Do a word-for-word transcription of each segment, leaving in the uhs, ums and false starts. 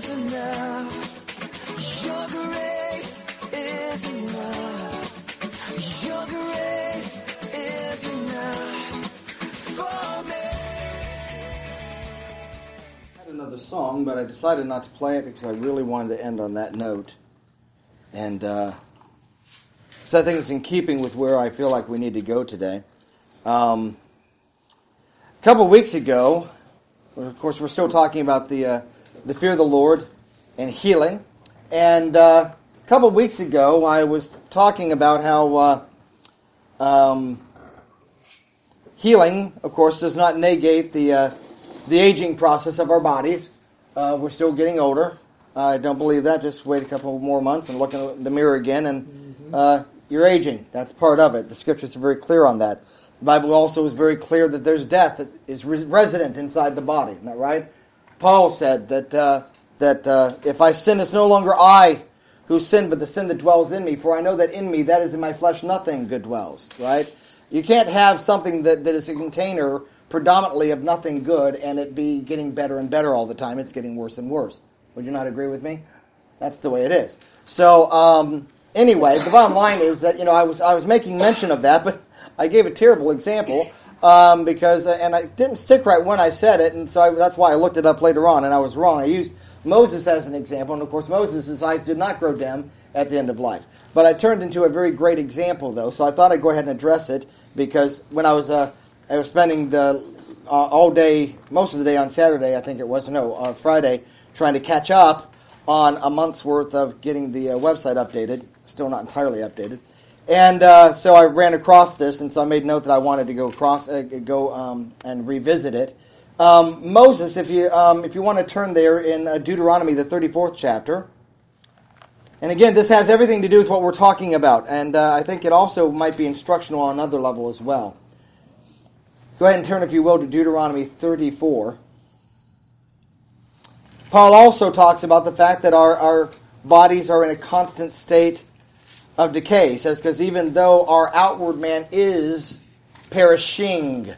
is enough. Your grace is enough. Your grace is enough for me. I had another song, but I decided not to play it because I really wanted to end on that note. And uh, so I think it's in keeping with where I feel like we need to go today. Um, a couple of weeks ago, of course, we're still talking about the uh, the fear of the Lord and healing. And uh, a couple of weeks ago, I was talking about how uh, um, healing, of course, does not negate the uh, the aging process of our bodies. Uh, we're still getting older. I don't believe that. Just wait a couple more months and look in the mirror again, and uh, you're aging. That's part of it. The Scriptures are very clear on that. The Bible also is very clear that there's death that is resident inside the body. Isn't that right? Paul said that uh, that uh, if I sin, it's no longer I who sin, but the sin that dwells in me. For I know that in me, that is in my flesh, nothing good dwells. Right? You can't have something that, that is a container predominantly of nothing good and it be getting better and better all the time. It's getting worse and worse. Would you not agree with me? That's the way it is. So um, anyway, the bottom line is that you know I was I was making mention of that, but I gave a terrible example um, because, uh, and I didn't stick right when I said it, and so I, that's why I looked it up later on, and I was wrong. I used Moses as an example, and of course Moses' eyes did not grow dim at the end of life. But I turned into a very great example, though, so I thought I'd go ahead and address it, because when I was uh, I was spending the uh, all day, most of the day on Saturday, I think it was, no, on Friday, trying to catch up on a month's worth of getting the uh, website updated, still not entirely updated. And uh, so I ran across this, and so I made note that I wanted to go across, uh, go um, and revisit it. Um, Moses, if you um, if you want to turn there in uh, Deuteronomy, the thirty-fourth chapter. And again, this has everything to do with what we're talking about, and uh, I think it also might be instructional on another level as well. Go ahead and turn, if you will, to Deuteronomy thirty-four. Paul also talks about the fact that our, our bodies are in a constant state of decay. He says, because even though our outward man is perishing,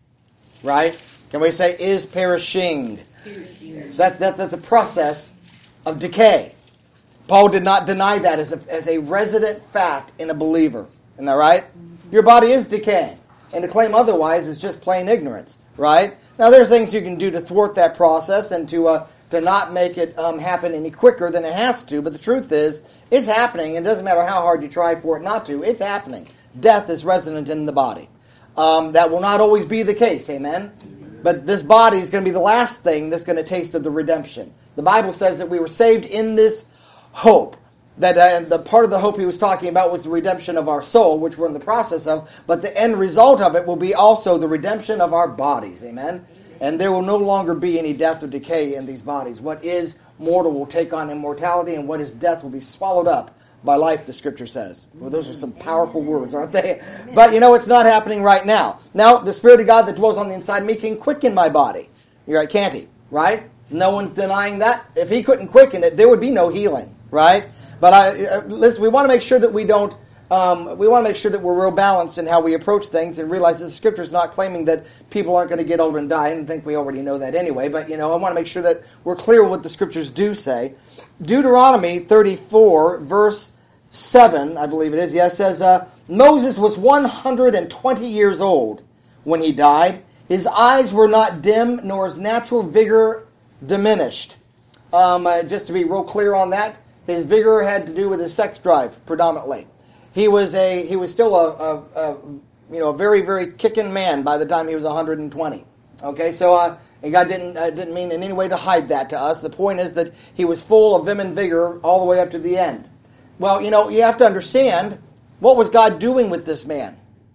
right? Can we say is perishing? That, that That's a process of decay. Paul did not deny that as a, as a resident fact in a believer. Isn't that right? Your body is decaying. And to claim otherwise is just plain ignorance, right? Now there's things you can do to thwart that process and to... Uh, to not make it um, happen any quicker than it has to. But the truth is, it's happening. And it doesn't matter how hard you try for it not to. It's happening. Death is resident in the body. Um, that will not always be the case. Amen? But this body is going to be the last thing that's going to taste of the redemption. The Bible says that we were saved in this hope. That uh, the part of the hope he was talking about was the redemption of our soul, which we're in the process of. But the end result of it will be also the redemption of our bodies. Amen? And there will no longer be any death or decay in these bodies. What is mortal will take on immortality, and what is death will be swallowed up by life, the Scripture says. Well, those are some powerful words, aren't they? But, you know, it's not happening right now. Now, the Spirit of God that dwells on the inside of me can quicken my body. You're right, can't he? Right? No one's denying that. If he couldn't quicken it, there would be no healing. Right? But I, uh, listen, we want to make sure that we don't Um, we want to make sure that we're real balanced in how we approach things and realize that the Scripture is not claiming that people aren't going to get older and die. And I think we already know that anyway. But, you know, I want to make sure that we're clear what the Scriptures do say. Deuteronomy thirty-four, verse seven, I believe it is, yes, says, uh, Moses was one hundred twenty years old when he died. His eyes were not dim, nor his natural vigor diminished. Um, uh, just to be real clear on that, his vigor had to do with his sex drive, predominantly. He was a he was still a, a, a you know a very very kicking man by the time he was one hundred twenty. Okay, so uh, and God didn't uh, didn't mean in any way to hide that to us. The point is that he was full of vim and vigor all the way up to the end. Well, you know you have to understand, what was God doing with this man?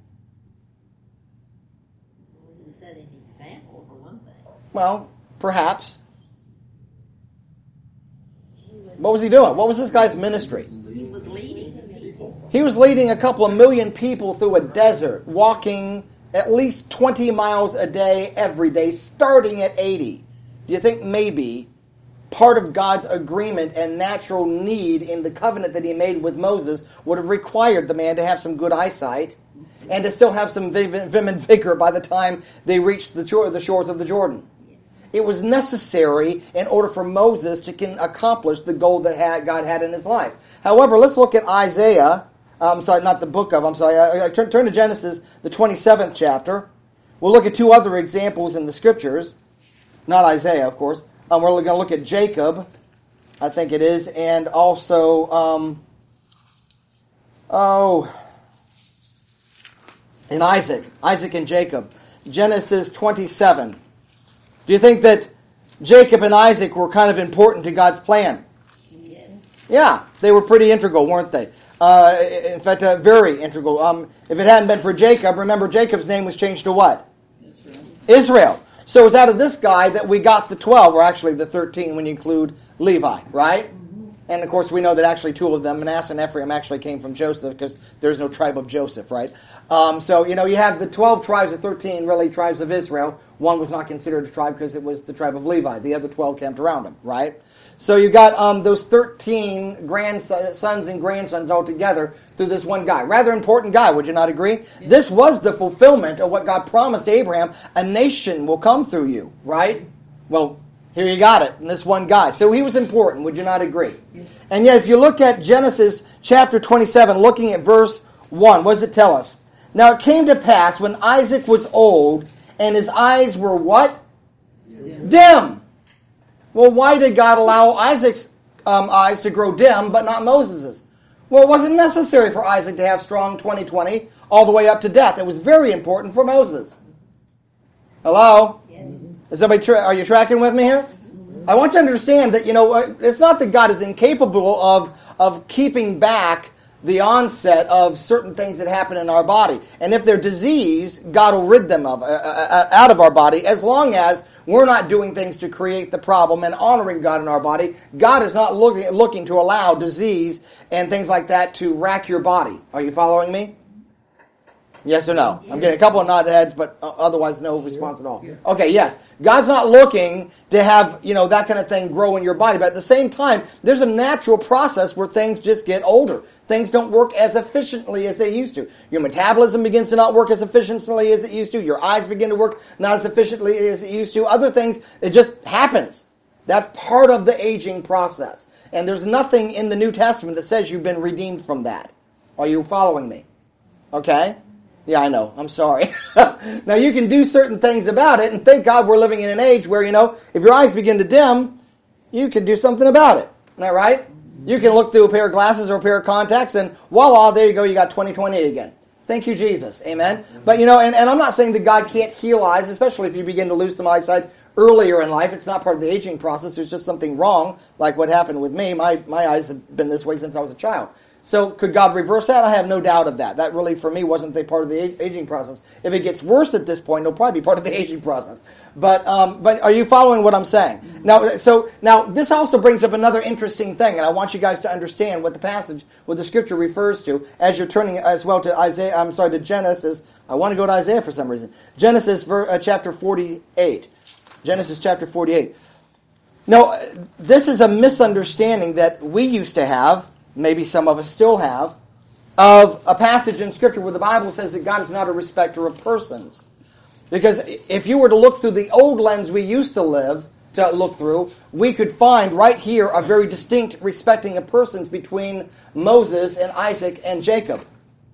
He didn't set any example for one thing. Well, perhaps. What was he doing? What was this guy's ministry? He was leading the people. He was leading a couple of million people through a desert, walking at least twenty miles a day, every day, starting at eighty. Do you think maybe part of God's agreement and natural need in the covenant that he made with Moses would have required the man to have some good eyesight and to still have some vim and vigor by the time they reached the shores of the Jordan? It was necessary in order for Moses to can accomplish the goal that had, God had in his life. However, let's look at Isaiah. I'm sorry, not the book of, I'm sorry. I, I, turn, turn to Genesis, the twenty-seventh chapter. We'll look at two other examples in the Scriptures. Not Isaiah, of course. Um, we're going to look at Jacob, I think it is, and also, um, oh, and Isaac. Isaac and Jacob. Genesis twenty-seven. Do you think that Jacob and Isaac were kind of important to God's plan? Yes. Yeah, they were pretty integral, weren't they? Uh, in fact, uh, very integral. Um, if it hadn't been for Jacob, remember Jacob's name was changed to what? Israel. Israel. So it was out of this guy that we got the twelve, or actually the thirteen when you include Levi, right? Mm-hmm. And of course we know that actually two of them, Manasseh and Ephraim, actually came from Joseph because there's no tribe of Joseph, right? Um, so, you know, you have the twelve tribes of thirteen, really tribes of Israel. One was not considered a tribe because it was the tribe of Levi. The other twelve camped around him, right? So you got um, those thirteen grandsons and grandsons all together through this one guy. Rather important guy, would you not agree? Yeah. This was the fulfillment of what God promised Abraham. A nation will come through you, right? Well, here you got it, in this one guy. So he was important, would you not agree? Yes. And yet if you look at Genesis chapter twenty-seven, looking at verse one, what does it tell us? Now it came to pass when Isaac was old, and his eyes were what? Dim. Dim. Well, why did God allow Isaac's um, eyes to grow dim, but not Moses's? Well, it wasn't necessary for Isaac to have strong twenty twenty all the way up to death. It was very important for Moses. Hello? Yes. Is somebody tra- are you tracking with me here? I want you to understand that, you know, it's not that God is incapable of, of keeping back the onset of certain things that happen in our body. And if they're disease, God will rid them of uh, uh, out of our body as long as we're not doing things to create the problem and honoring God in our body. God is not looking, looking to allow disease and things like that to rack your body. Are you following me? Yes or no? Yes. I'm getting a couple of nod heads, but otherwise no response at all. Yes. Okay, yes. God's not looking to have, you know, that kind of thing grow in your body. But at the same time, there's a natural process where things just get older. Things don't work as efficiently as they used to. Your metabolism begins to not work as efficiently as it used to. Your eyes begin to work not as efficiently as it used to. Other things, it just happens. That's part of the aging process. And there's nothing in the New Testament that says you've been redeemed from that. Are you following me? Okay? Yeah, I know. I'm sorry. Now, you can do certain things about it, and thank God we're living in an age where, you know, if your eyes begin to dim, you can do something about it. Isn't that right? You can look through a pair of glasses or a pair of contacts, and voila, there you go, you got twenty twenty again. Thank you, Jesus. Amen? But, you know, and, and I'm not saying that God can't heal eyes, especially if you begin to lose some eyesight earlier in life. It's not part of the aging process. There's just something wrong, like what happened with me. My, my eyes have been this way since I was a child. So could God reverse that? I have no doubt of that. That really, for me, wasn't the part of the aging process. If it gets worse at this point, it'll probably be part of the aging process. But um, but are you following what I'm saying? Now, so now this also brings up another interesting thing, and I want you guys to understand what the passage, what the Scripture refers to, as you're turning as well to Isaiah. I'm sorry, to Genesis. I want to go to Isaiah for some reason. Genesis uh, chapter forty-eight. Genesis chapter forty-eight. Now, this is a misunderstanding that we used to have. Maybe some of us still have, of a passage in Scripture where the Bible says that God is not a respecter of persons. Because if you were to look through the old lens we used to live, to look through, we could find right here a very distinct respecting of persons between Moses and Isaac and Jacob.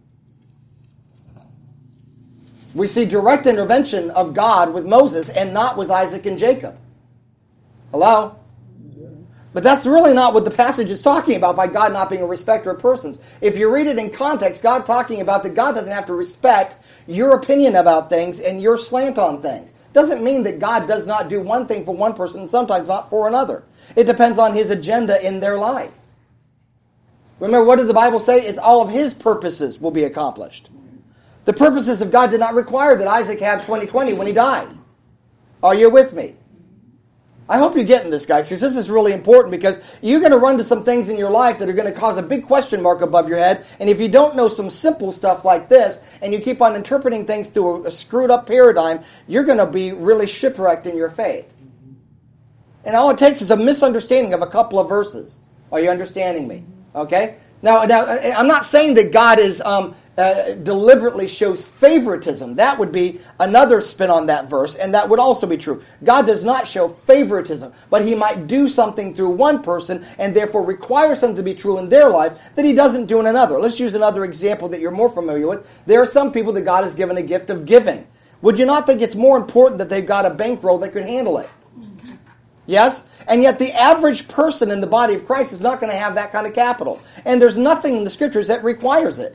We see direct intervention of God with Moses and not with Isaac and Jacob. Hello? But that's really not what the passage is talking about by God not being a respecter of persons. If you read it in context, God talking about that God doesn't have to respect your opinion about things and your slant on things. Doesn't mean that God does not do one thing for one person and sometimes not for another. It depends on His agenda in their life. Remember, what did the Bible say? It's all of His purposes will be accomplished. The purposes of God did not require that Isaac have twenty twenty when he died. Are you with me? I hope you're getting this, guys, because this is really important, because you're going to run to some things in your life that are going to cause a big question mark above your head, and if you don't know some simple stuff like this, and you keep on interpreting things through a, a screwed-up paradigm, you're going to be really shipwrecked in your faith. And all it takes is a misunderstanding of a couple of verses. Are you understanding me? Okay? Now, now I'm not saying that God is um, uh, deliberately shows favoritism. That would be another spin on that verse, and that would also be true. God does not show favoritism, but he might do something through one person and therefore require something to be true in their life that he doesn't do in another. Let's use another example that you're more familiar with. There are some people that God has given a gift of giving. Would you not think it's more important that they've got a bankroll that can handle it? Yes? And yet the average person in the body of Christ is not going to have that kind of capital. And there's nothing in the Scriptures that requires it.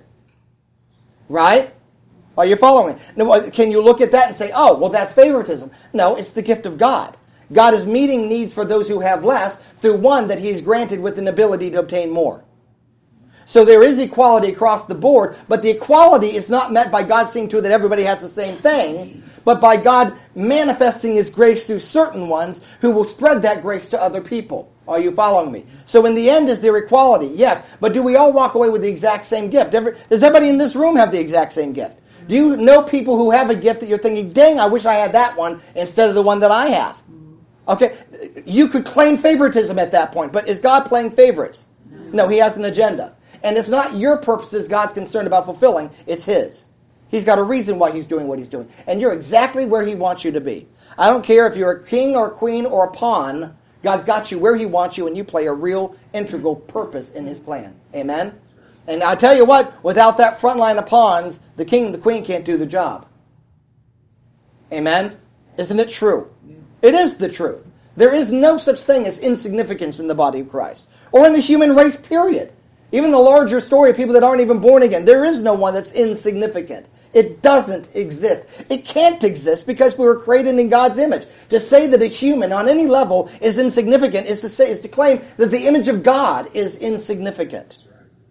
Right? Are you following? Now, can you look at that and say, oh, well, that's favoritism? No, it's the gift of God. God is meeting needs for those who have less through one that he's granted with an ability to obtain more. So there is equality across the board, but the equality is not met by God seeing to it that everybody has the same thing, but by God manifesting his grace through certain ones who will spread that grace to other people. Are you following me? So in the end, is there equality? Yes. But do we all walk away with the exact same gift? Every, does everybody in this room have the exact same gift? Do you know people who have a gift that you're thinking, dang, I wish I had that one instead of the one that I have? Okay, you could claim favoritism at that point, but is God playing favorites? No, he has an agenda. And it's not your purposes God's concerned about fulfilling, it's his. He's got a reason why he's doing what he's doing. And you're exactly where he wants you to be. I don't care if you're a king or a queen or a pawn, God's got you where he wants you, and you play a real integral purpose in his plan. Amen? And I tell you what, without that front line of pawns, the king and the queen can't do the job. Amen? Isn't it true? It is the truth. There is no such thing as insignificance in the body of Christ, or in the human race, period. Even the larger story of people that aren't even born again, there is no one that's insignificant. It doesn't exist. It can't exist because we were created in God's image. To say that a human on any level is insignificant is to say is to claim that the image of God is insignificant.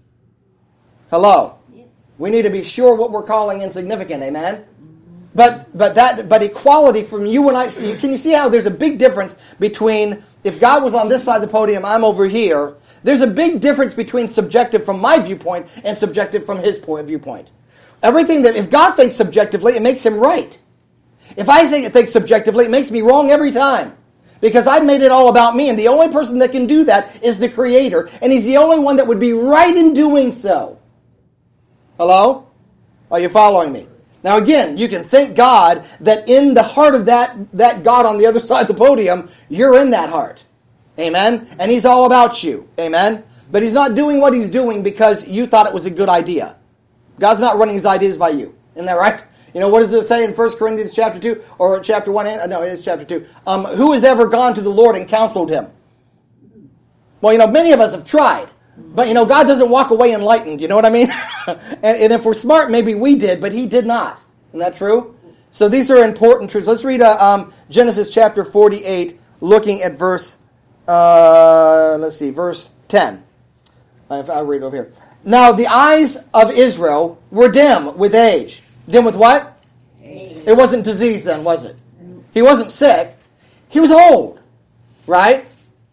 Hello. Yes. We need to be sure what we're calling insignificant. Amen. But but that but equality from you and I. Can you see how there's a big difference between if God was on this side of the podium, I'm over here. There's a big difference between subjective from my viewpoint and subjective from his point viewpoint. Everything that, if God thinks subjectively, it makes him right. If I say think subjectively, it makes me wrong every time. Because I've made it all about me, and the only person that can do that is the Creator, and he's the only one that would be right in doing so. Hello? Are you following me? Now again, you can thank God that in the heart of that, that God on the other side of the podium, you're in that heart. Amen? And he's all about you. Amen? But he's not doing what he's doing because you thought it was a good idea. God's not running his ideas by you. Isn't that right? You know, what does it say in First Corinthians chapter two? Or chapter one? No, it is chapter two. Um, who has ever gone to the Lord and counseled him? Well, you know, many of us have tried. But, you know, God doesn't walk away enlightened. You know what I mean? and, and if we're smart, maybe we did, but he did not. Isn't that true? So these are important truths. Let's read uh, um, Genesis chapter forty-eight, looking at verse, uh, let's see, verse ten. I'll read it over here. Now the eyes of Israel were dim with age. Dim with what? Age. It wasn't disease then, was it? He wasn't sick. He was old. Right?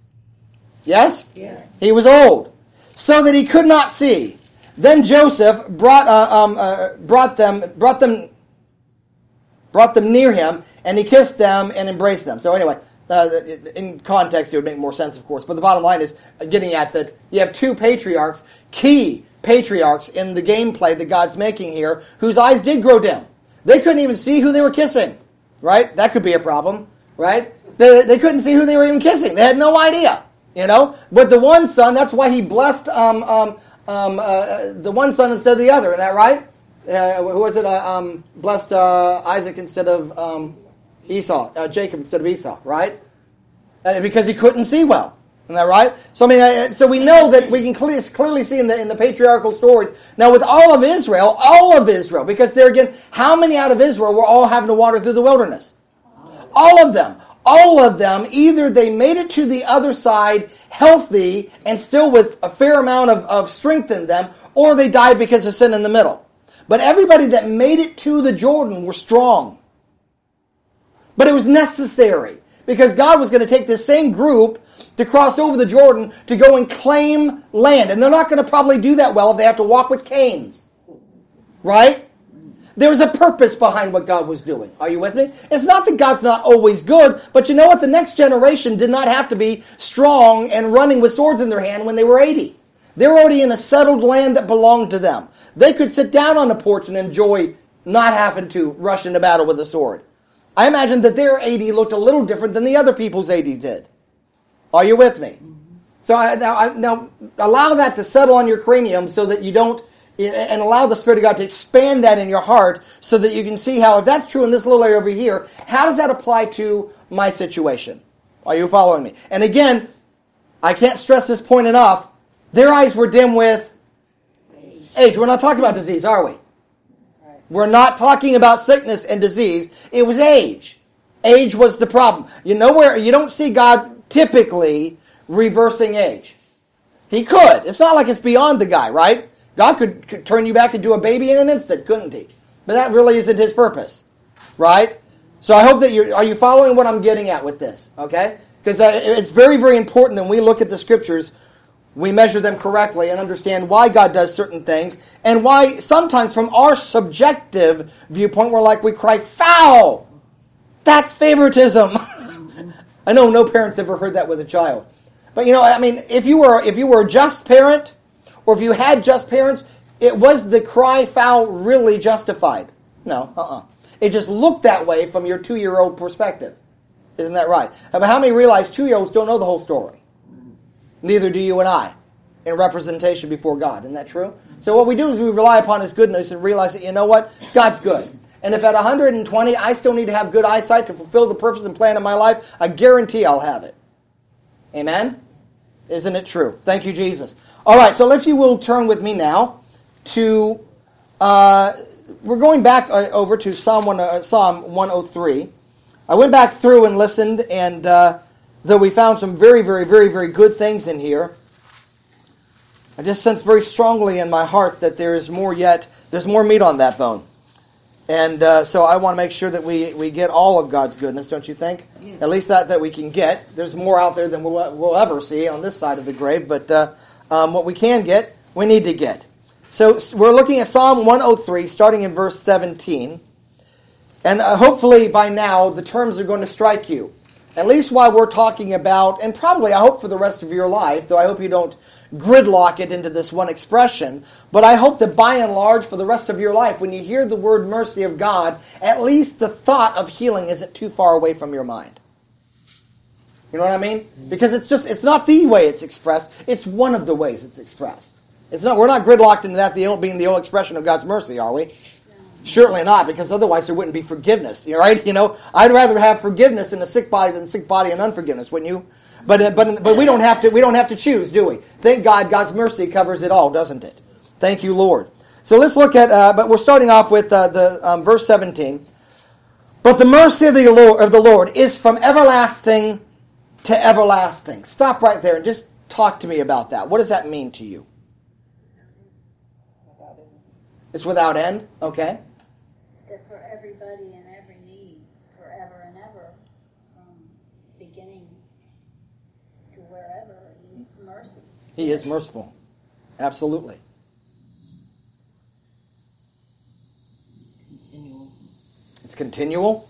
Yes? Yes. He was old. So that he could not see. Then Joseph brought uh, um, uh, brought them brought them brought them near him, and he kissed them and embraced them. So anyway, uh, in context, it would make more sense, of course. But the bottom line is getting at that you have two patriarchs, key patriarchs in the gameplay that God's making here, whose eyes did grow dim. They couldn't even see who they were kissing. Right? That could be a problem. Right? They, they couldn't see who they were even kissing. They had no idea. You know? But the one son, that's why he blessed um, um, um, uh, the one son instead of the other. Isn't that right? Uh, who was it? Uh, um, blessed uh, Isaac instead of um, Esau. Uh, Jacob instead of Esau. Right? Uh, because he couldn't see well. Isn't that right? So I mean, uh, so we know that we can clearly, clearly see in the in the patriarchal stories. Now with all of Israel, all of Israel, because there again, how many out of Israel were all having to wander through the wilderness? All of them. All of them, either they made it to the other side healthy and still with a fair amount of, of strength in them, or they died because of sin in the middle. But everybody that made it to the Jordan were strong. But it was necessary, because God was going to take this same group to cross over the Jordan to go and claim land. And they're not going to probably do that well if they have to walk with canes. Right? There was a purpose behind what God was doing. Are you with me? It's not that God's not always good, but you know what? The next generation did not have to be strong and running with swords in their hand when they were eighty. They were already in a settled land that belonged to them. they could sit down on the porch and enjoy not having to rush into battle with a sword. I imagine that their A D looked a little different than the other people's A D did. Are you with me? So I, now, I, now allow that to settle on your cranium so that you don't, and allow the Spirit of God to expand that in your heart so that you can see how, if that's true in this little area over here, how does that apply to my situation? Are you following me? And again, I can't stress this point enough. Their eyes were dim with age. age. We're not talking about disease, are we? We're not talking about sickness and disease. It was age. Age was the problem. You know where you don't see God typically reversing age. He could. It's not like it's beyond the guy, right? God could, could turn you back into a baby in an instant, couldn't he? But that really isn't his purpose, right? So I hope that you're, are you following what I'm getting at with this, okay? Because uh, it's very, very important that when we look at the Scriptures, we measure them correctly and understand why God does certain things, and why sometimes from our subjective viewpoint, we're like, we cry, foul! That's favoritism. I know no parent's ever heard that with a child. But you know, I mean, if you were if you were a just parent, or if you had just parents, it was the cry foul really justified? No, uh-uh. It just looked that way from your two-year-old perspective. Isn't that right? But how many realize two-year-olds don't know the whole story? Neither do you and I in representation before God. Isn't that true? So what we do is we rely upon His goodness and realize that, you know what? God's good. And if at one hundred twenty I still need to have good eyesight to fulfill the purpose and plan of my life, I guarantee I'll have it. Amen? Isn't it true? Thank you, Jesus. All right, so if you will turn with me now to, uh, we're going back uh, over to Psalm, one, uh, Psalm one oh three. I went back through and listened, and uh, though we found some very, very, very, very good things in here, I just sense very strongly in my heart that there is more yet, there's more meat on that bone. And uh, so I want to make sure that we, we get all of God's goodness, don't you think? Yes. At least that, that we can get. There's more out there than we'll, we'll ever see on this side of the grave, but uh, um, what we can get, we need to get. So we're looking at Psalm one oh three, starting in verse seventeen. And uh, hopefully by now the terms are going to strike you. At least while we're talking about, and probably I hope for the rest of your life, though I hope you don't gridlock it into this one expression, but I hope that by and large for the rest of your life, when you hear the word mercy of God, at least the thought of healing isn't too far away from your mind. You know what I mean? Because it's just, it's not the way it's expressed, it's one of the ways it's expressed. It's not, we're not gridlocked into that the, being the old expression of God's mercy, are we? Certainly not, because otherwise there wouldn't be forgiveness, right? You know, I'd rather have forgiveness in a sick body than sick body and unforgiveness, wouldn't you? But uh, but but we don't have to we don't have to choose, do we? Thank God, God's mercy covers it all, doesn't it? Thank you, Lord. So let's look at. Uh, but we're starting off with uh, the um, verse seventeen. But the mercy of the Lord of the Lord is from everlasting to everlasting. Stop right there and just talk to me about that. What does that mean to you? It's without end. Okay. That for everybody and every need, forever and ever, from beginning to wherever, He's mercy. He is merciful. Absolutely. It's continual. It's continual.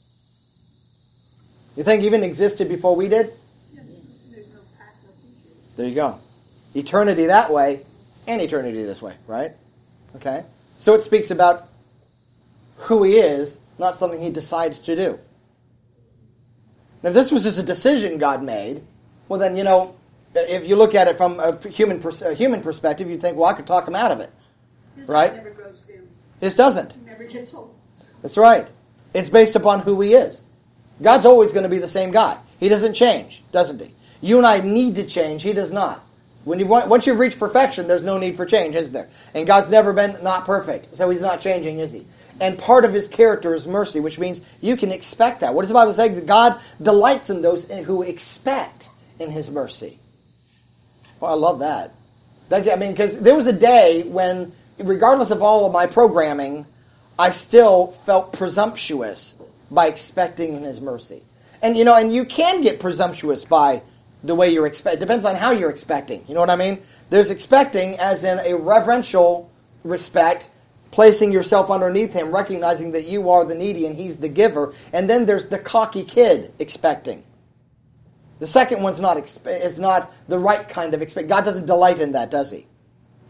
You think even existed before we did? Yes. There's no past, no future. There you go. Eternity that way and eternity this way, right? Okay? So it speaks about who He is, not something He decides to do. Now, if this was just a decision God made, well then, you know, if you look at it from a human pers- a human perspective, you think, well, I could talk Him out of it. His Right? never goes dim. This doesn't. He never gets old. That's right. It's based upon who He is. God's always going to be the same God. He doesn't change, doesn't He? You and I need to change. He does not. When you once you've reached perfection, there's no need for change, is there? And God's never been not perfect, so He's not changing, is He? And part of His character is mercy, which means you can expect that. What does the Bible say? That God delights in those who expect in His mercy. Well, I love that. that I mean, because there was a day when, regardless of all of my programming, I still felt presumptuous by expecting in His mercy. And you know, and you can get presumptuous by the way you're expecting. It depends on how you're expecting. You know what I mean? There's expecting as in a reverential respect, placing yourself underneath Him, recognizing that you are the needy and He's the giver. And then there's the cocky kid expecting. The second one's not expe- is not the right kind of expect. God doesn't delight in that, does He?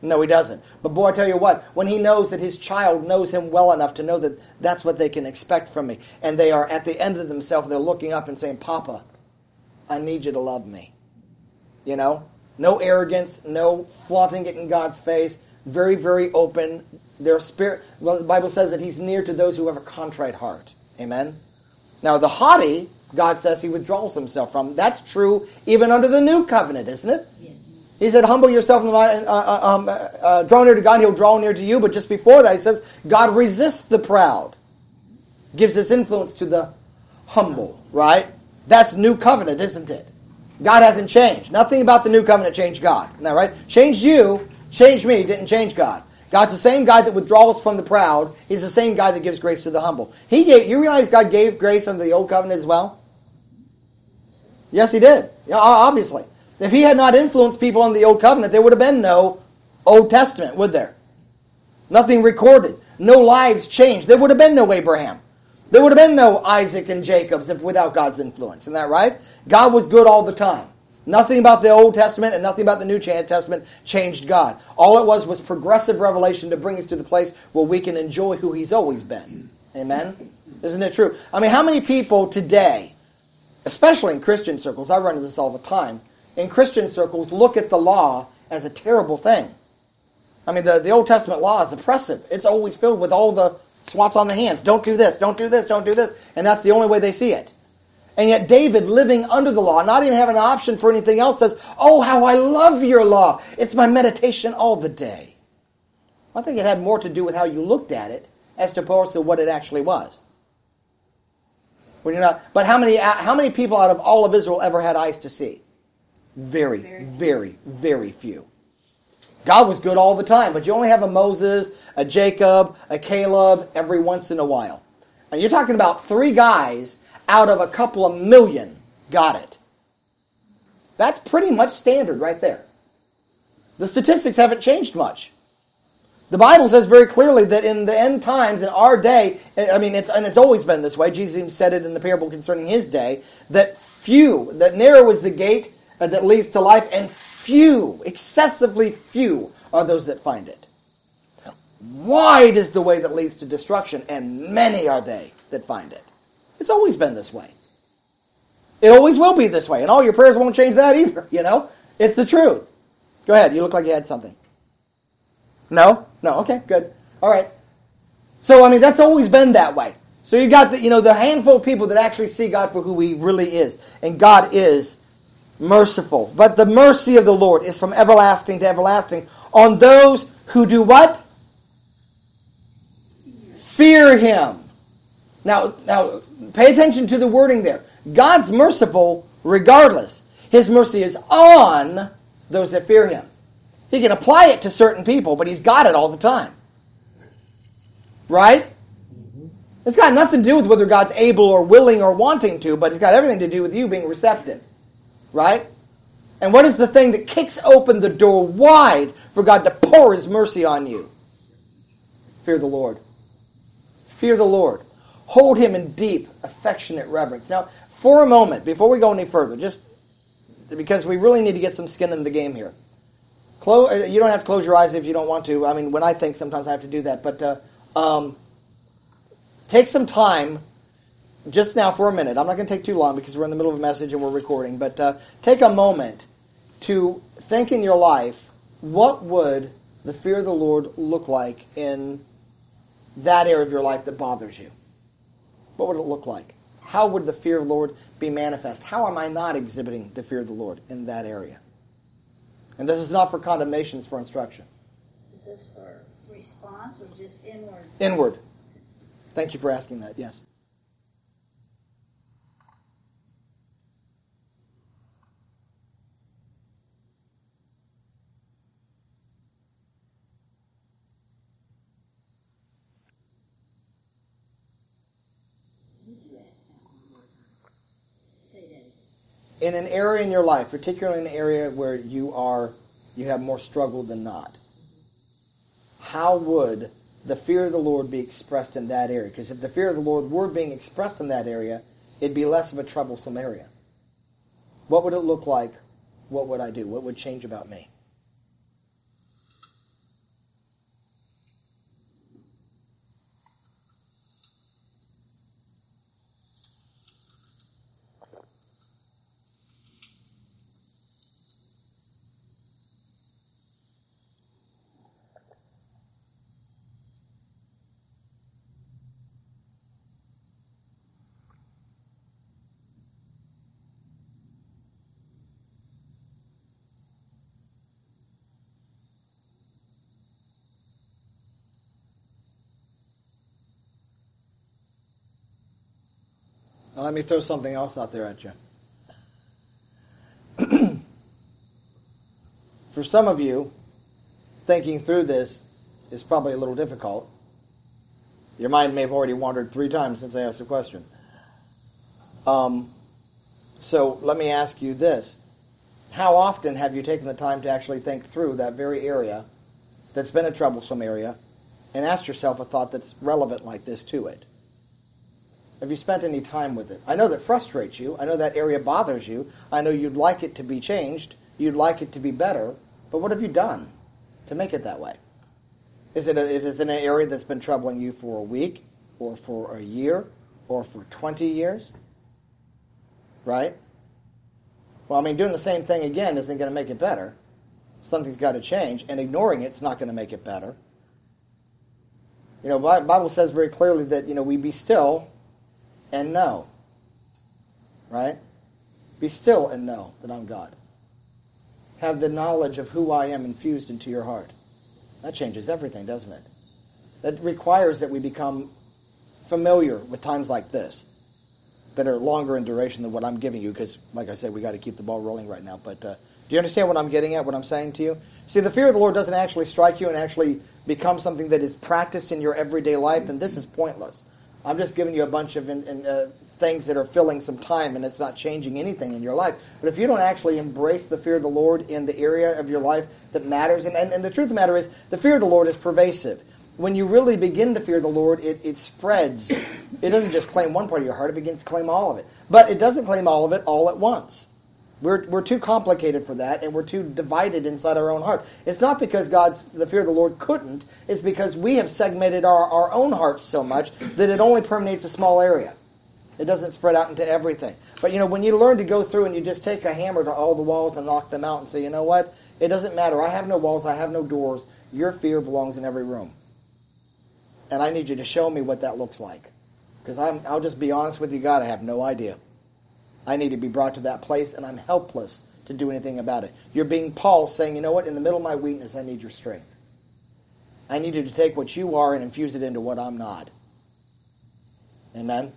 No, he doesn't. But boy, I tell you what, when he knows that his child knows him well enough to know that that's what they can expect from me, and they are at the end of themselves, they're looking up and saying, Papa, I need you to love me. You know? No arrogance, no flaunting it in God's face. Very, very open. Their spirit, well, the Bible says that he's near to those who have a contrite heart. Amen? Now, the haughty, God says he withdraws himself from. That's true even under the new covenant, isn't it? Yes. He said, humble yourself, and uh, uh, um, uh, uh, draw near to God, and he'll draw near to you. But just before that, he says, God resists the proud. Gives his influence to the humble, right? That's new covenant, isn't it? God hasn't changed. Nothing about the new covenant changed God. Isn't that right? Changed you, changed me, didn't change God. God's the same God that withdraws from the proud. He's the same God that gives grace to the humble. He gave. You realize God gave grace under the old covenant as well? Yes, he did. Yeah, obviously. If he had not influenced people in the Old Covenant, there would have been no Old Testament, would there? Nothing recorded. No lives changed. There would have been no Abraham. There would have been no Isaac and Jacobs if without God's influence. Isn't that right? God was good all the time. Nothing about the Old Testament and nothing about the New Testament changed God. All it was was progressive revelation to bring us to the place where we can enjoy who he's always been. Amen? Isn't it true? I mean, how many people today, especially in Christian circles, I run into this all the time, in Christian circles, look at the law as a terrible thing. I mean, the, the Old Testament law is oppressive. It's always filled with all the swats on the hands. Don't do this, don't do this, don't do this. And that's the only way they see it. And yet David, living under the law, not even having an option for anything else, says, oh, how I love your law. It's my meditation all the day. I think it had more to do with how you looked at it as opposed to what it actually was. When you're not, but how many, how many people out of all of Israel ever had eyes to see? Very, very, very, very few. God was good all the time, but you only have a Moses, a Jacob, a Caleb every once in a while. And you're talking about three guys out of a couple of million got it. That's pretty much standard right there. The statistics haven't changed much. The Bible says very clearly that in the end times, in our day, I mean, it's and it's always been this way. Jesus even said it in the parable concerning his day, that few, that narrow is the gate that leads to life, and few, excessively few, are those that find it. Wide is the way that leads to destruction, and many are they that find it. It's always been this way. It always will be this way, and all your prayers won't change that either, you know? It's the truth. Go ahead, you look like you had something. No? No, okay, good. All right. So, I mean, that's always been that way. So you got the, you know, the handful of people that actually see God for who he really is, and God is merciful. But the mercy of the Lord is from everlasting to everlasting on those who do what? Fear him. Now, now, pay attention to the wording there. God's merciful regardless. His mercy is on those that fear him. He can apply it to certain people, but he's got it all the time. Right? It's got nothing to do with whether God's able or willing or wanting to, but it's got everything to do with you being receptive. Right? And what is the thing that kicks open the door wide for God to pour his mercy on you? Fear the Lord. Fear the Lord. Hold him in deep, affectionate reverence. Now, for a moment, before we go any further, just because we really need to get some skin in the game here. Close, you don't have to close your eyes if you don't want to. I mean, when I think, sometimes I have to do that. But uh, um, take some time just now for a minute. I'm not going to take too long because we're in the middle of a message and we're recording. But uh, take a moment to think in your life, what would the fear of the Lord look like in that area of your life that bothers you? What would it look like? How would the fear of the Lord be manifest? How am I not exhibiting the fear of the Lord in that area? And this is not for condemnation, it's for instruction. Is this for response or just inward? Inward. Thank you for asking that, yes. Would you ask that one more time? Say that again. In an area in your life, particularly in an area where you are, you have more struggle than not, how would the fear of the Lord be expressed in that area? Because if the fear of the Lord were being expressed in that area, it'd be less of a troublesome area. What would it look like? What would I do? What would change about me? Now let me throw something else out there at you. For some of you, thinking through this is probably a little difficult. Your mind may have already wandered three times since I asked the question. Um, so let me ask you this. How often have you taken the time to actually think through that very area that's been a troublesome area and asked yourself a thought that's relevant like this to it? Have you spent any time with it? I know that frustrates you. I know that area bothers you. I know you'd like it to be changed. You'd like it to be better. But what have you done to make it that way? Is it a, if it's in an area that's been troubling you for a week or for a year or for twenty years? Right? Well, I mean, doing the same thing again isn't going to make it better. Something's got to change, and ignoring it's not going to make it better. You know, the Bible says very clearly that, you know, we be still and know. Right? Be still and know that I'm God. Have the knowledge of who I am infused into your heart. That changes everything, doesn't it? That requires that we become familiar with times like this that are longer in duration than what I'm giving you, because, like I said, we got to keep the ball rolling right now. But uh, do you understand what I'm getting at, what I'm saying to you? See, the fear of the Lord doesn't actually strike you and actually become something that is practiced in your everyday life, then this is pointless. I'm just giving you a bunch of in, in, uh, things that are filling some time, and it's not changing anything in your life. But if you don't actually embrace the fear of the Lord in the area of your life that matters, and, and, and the truth of the matter is, the fear of the Lord is pervasive. When you really begin to fear the Lord, it, it spreads. It doesn't just claim one part of your heart, it begins to claim all of it. But it doesn't claim all of it all at once. We're, we're too complicated for that, and we're too divided inside our own heart. It's not because God's the fear of the Lord couldn't. It's because we have segmented our, our own hearts so much that it only permeates a small area. It doesn't spread out into everything. But, you know, when you learn to go through and you just take a hammer to all the walls and knock them out and say, you know what? It doesn't matter. I have no walls. I have no doors. Your fear belongs in every room. And I need you to show me what that looks like. Because I'm, I'll just be honest with you, God, I have no idea. I need to be brought to that place, and I'm helpless to do anything about it. You're being Paul saying, you know what? In the middle of my weakness, I need your strength. I need you to take what you are and infuse it into what I'm not. Amen?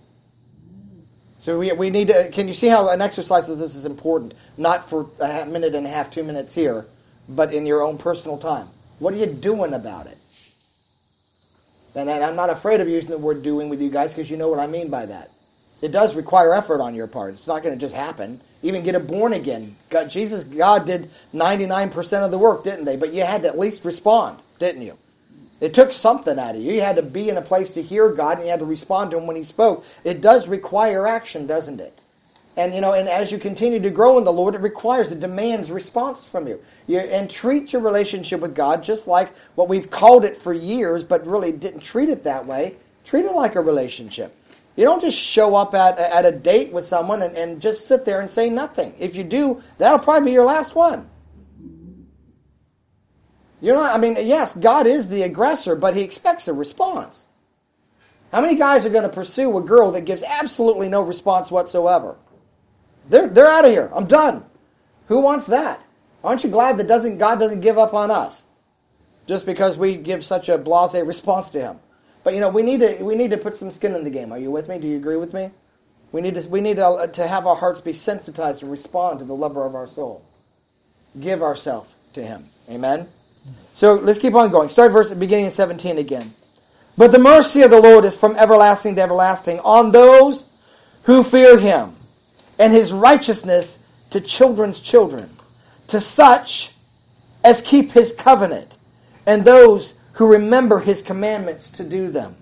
So we, we need to, can you see how an exercise of this is important? Not for a minute and a half, two minutes here, but in your own personal time. What are you doing about it? And I'm not afraid of using the word doing with you guys because you know what I mean by that. It does require effort on your part. It's not going to just happen. Even get it born again. God, Jesus, God did ninety-nine percent of the work, didn't they? But you had to at least respond, didn't you? It took something out of you. You had to be in a place to hear God, and you had to respond to Him when He spoke. It does require action, doesn't it? And, you know, and as you continue to grow in the Lord, it requires, it demands response from you. you. And treat your relationship with God just like what we've called it for years, but really didn't treat it that way. Treat it like a relationship. You don't just show up at, at a date with someone and, and just sit there and say nothing. If you do, that'll probably be your last one. You know, I mean, yes, God is the aggressor, but He expects a response. How many guys are going to pursue a girl that gives absolutely no response whatsoever? They're, they're out of here. I'm done. Who wants that? Aren't you glad that doesn't God doesn't give up on us just because we give such a blasé response to Him? But, you know, we need to we need to put some skin in the game. Are you with me? Do you agree with me? We need to we need to, to have our hearts be sensitized to respond to the lover of our soul. Give ourselves to Him. Amen? So let's keep on going. Start verse beginning in seventeen again. But the mercy of the Lord is from everlasting to everlasting on those who fear Him, and His righteousness to children's children, to such as keep His covenant, and those who remember His commandments to do them.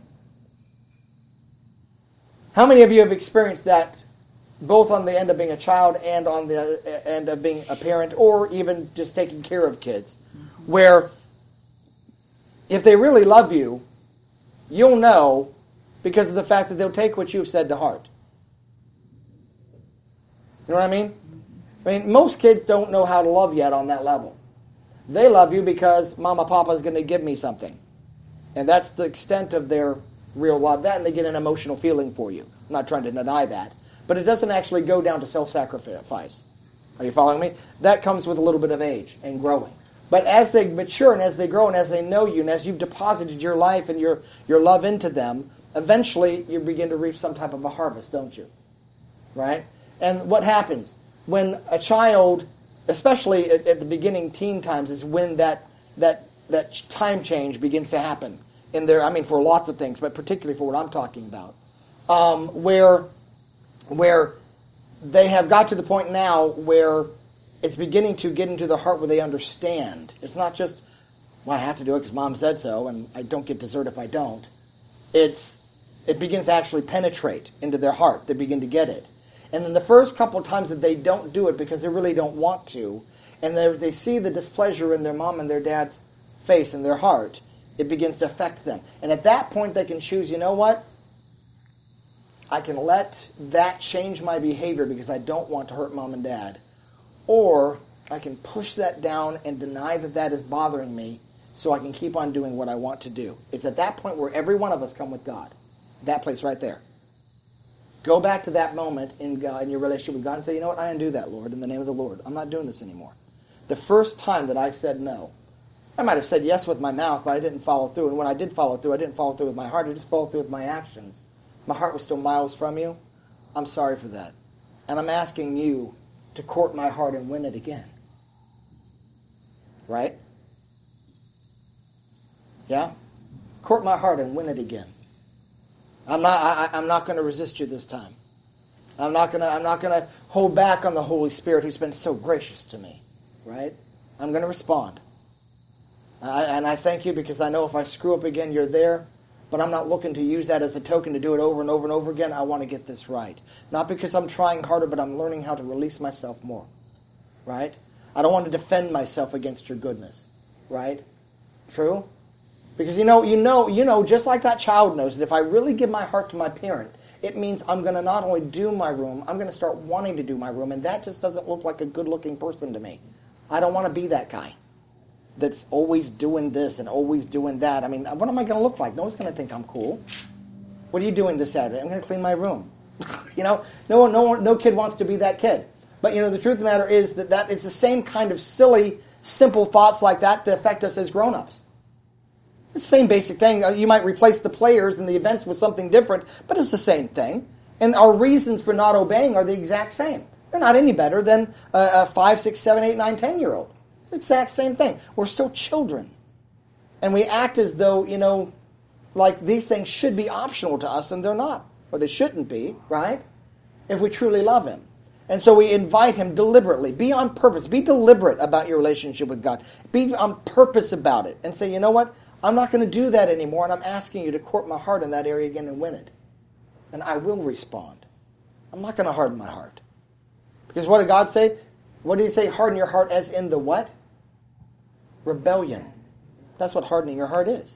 How many of you have experienced that both on the end of being a child and on the end of being a parent, or even just taking care of kids, where if they really love you, you'll know because of the fact that they'll take what you've said to heart. You know what I mean? I mean, most kids don't know how to love yet on that level. They love you because Mama, Papa is going to give me something. And that's the extent of their real love. That, and they get an emotional feeling for you. I'm not trying to deny that. But it doesn't actually go down to self-sacrifice. Are you following me? That comes with a little bit of age and growing. But as they mature and as they grow and as they know you and as you've deposited your life and your, your love into them, eventually you begin to reap some type of a harvest, don't you? right? And what happens when a child, especially at, at the beginning teen times, is when that that that time change begins to happen in their. I mean, for lots of things, but particularly for what I'm talking about, um, where where they have got to the point now where it's beginning to get into the heart where they understand. It's not just, well, I have to do it because Mom said so, and I don't get dessert if I don't. It's it begins to actually penetrate into their heart. They begin to get it. And then the first couple of times that they don't do it because they really don't want to, and they they see the displeasure in their mom and their dad's face and their heart, it begins to affect them. And at that point they can choose, you know what? I can let that change my behavior because I don't want to hurt Mom and Dad. Or I can push that down and deny that that is bothering me so I can keep on doing what I want to do. It's at that point where every one of us come with God. That place right there. Go back to that moment in God, in your relationship with God, and say, you know what, I undo that, Lord, in the name of the Lord. I'm not doing this anymore. The first time that I said no, I might have said yes with my mouth, but I didn't follow through. And when I did follow through, I didn't follow through with my heart. I just followed through with my actions. My heart was still miles from you. I'm sorry for that. And I'm asking you to court my heart and win it again. Right? Yeah? Court my heart and win it again. I'm not I, I'm not going to resist you this time. I'm not going to I'm not going to hold back on the Holy Spirit who's been so gracious to me. Right? I'm going to respond. I, and I thank you because I know if I screw up again, you're there. But I'm not looking to use that as a token to do it over and over and over again. I want to get this right. Not because I'm trying harder, but I'm learning how to release myself more. Right? I don't want to defend myself against your goodness. Right? True? Because you know, you know, you know, just like that child knows that if I really give my heart to my parent, it means I'm going to not only do my room, I'm going to start wanting to do my room. And that just doesn't look like a good-looking person to me. I don't want to be that guy that's always doing this and always doing that. I mean, what am I going to look like? No one's going to think I'm cool. What are you doing this Saturday? I'm going to clean my room. you know, no one, no one, no kid wants to be that kid. But you know, the truth of the matter is that, that it's the same kind of silly, simple thoughts like that that affect us as grown-ups. It's the same basic thing. You might replace the players and the events with something different, but it's the same thing. And our reasons for not obeying are the exact same. They're not any better than a, a five, six, seven, eight, nine, ten-year-old. Exact same thing. We're still children. And we act as though, you know, like these things should be optional to us, and they're not. Or they shouldn't be, right? If we truly love Him. And so we invite Him deliberately. Be on purpose. Be deliberate about your relationship with God. Be on purpose about it. And say, you know what? I'm not going to do that anymore, and I'm asking you to court my heart in that area again and win it. And I will respond. I'm not going to harden my heart. Because what did God say? What did He say? Harden your heart as in the what? Rebellion. That's what hardening your heart is.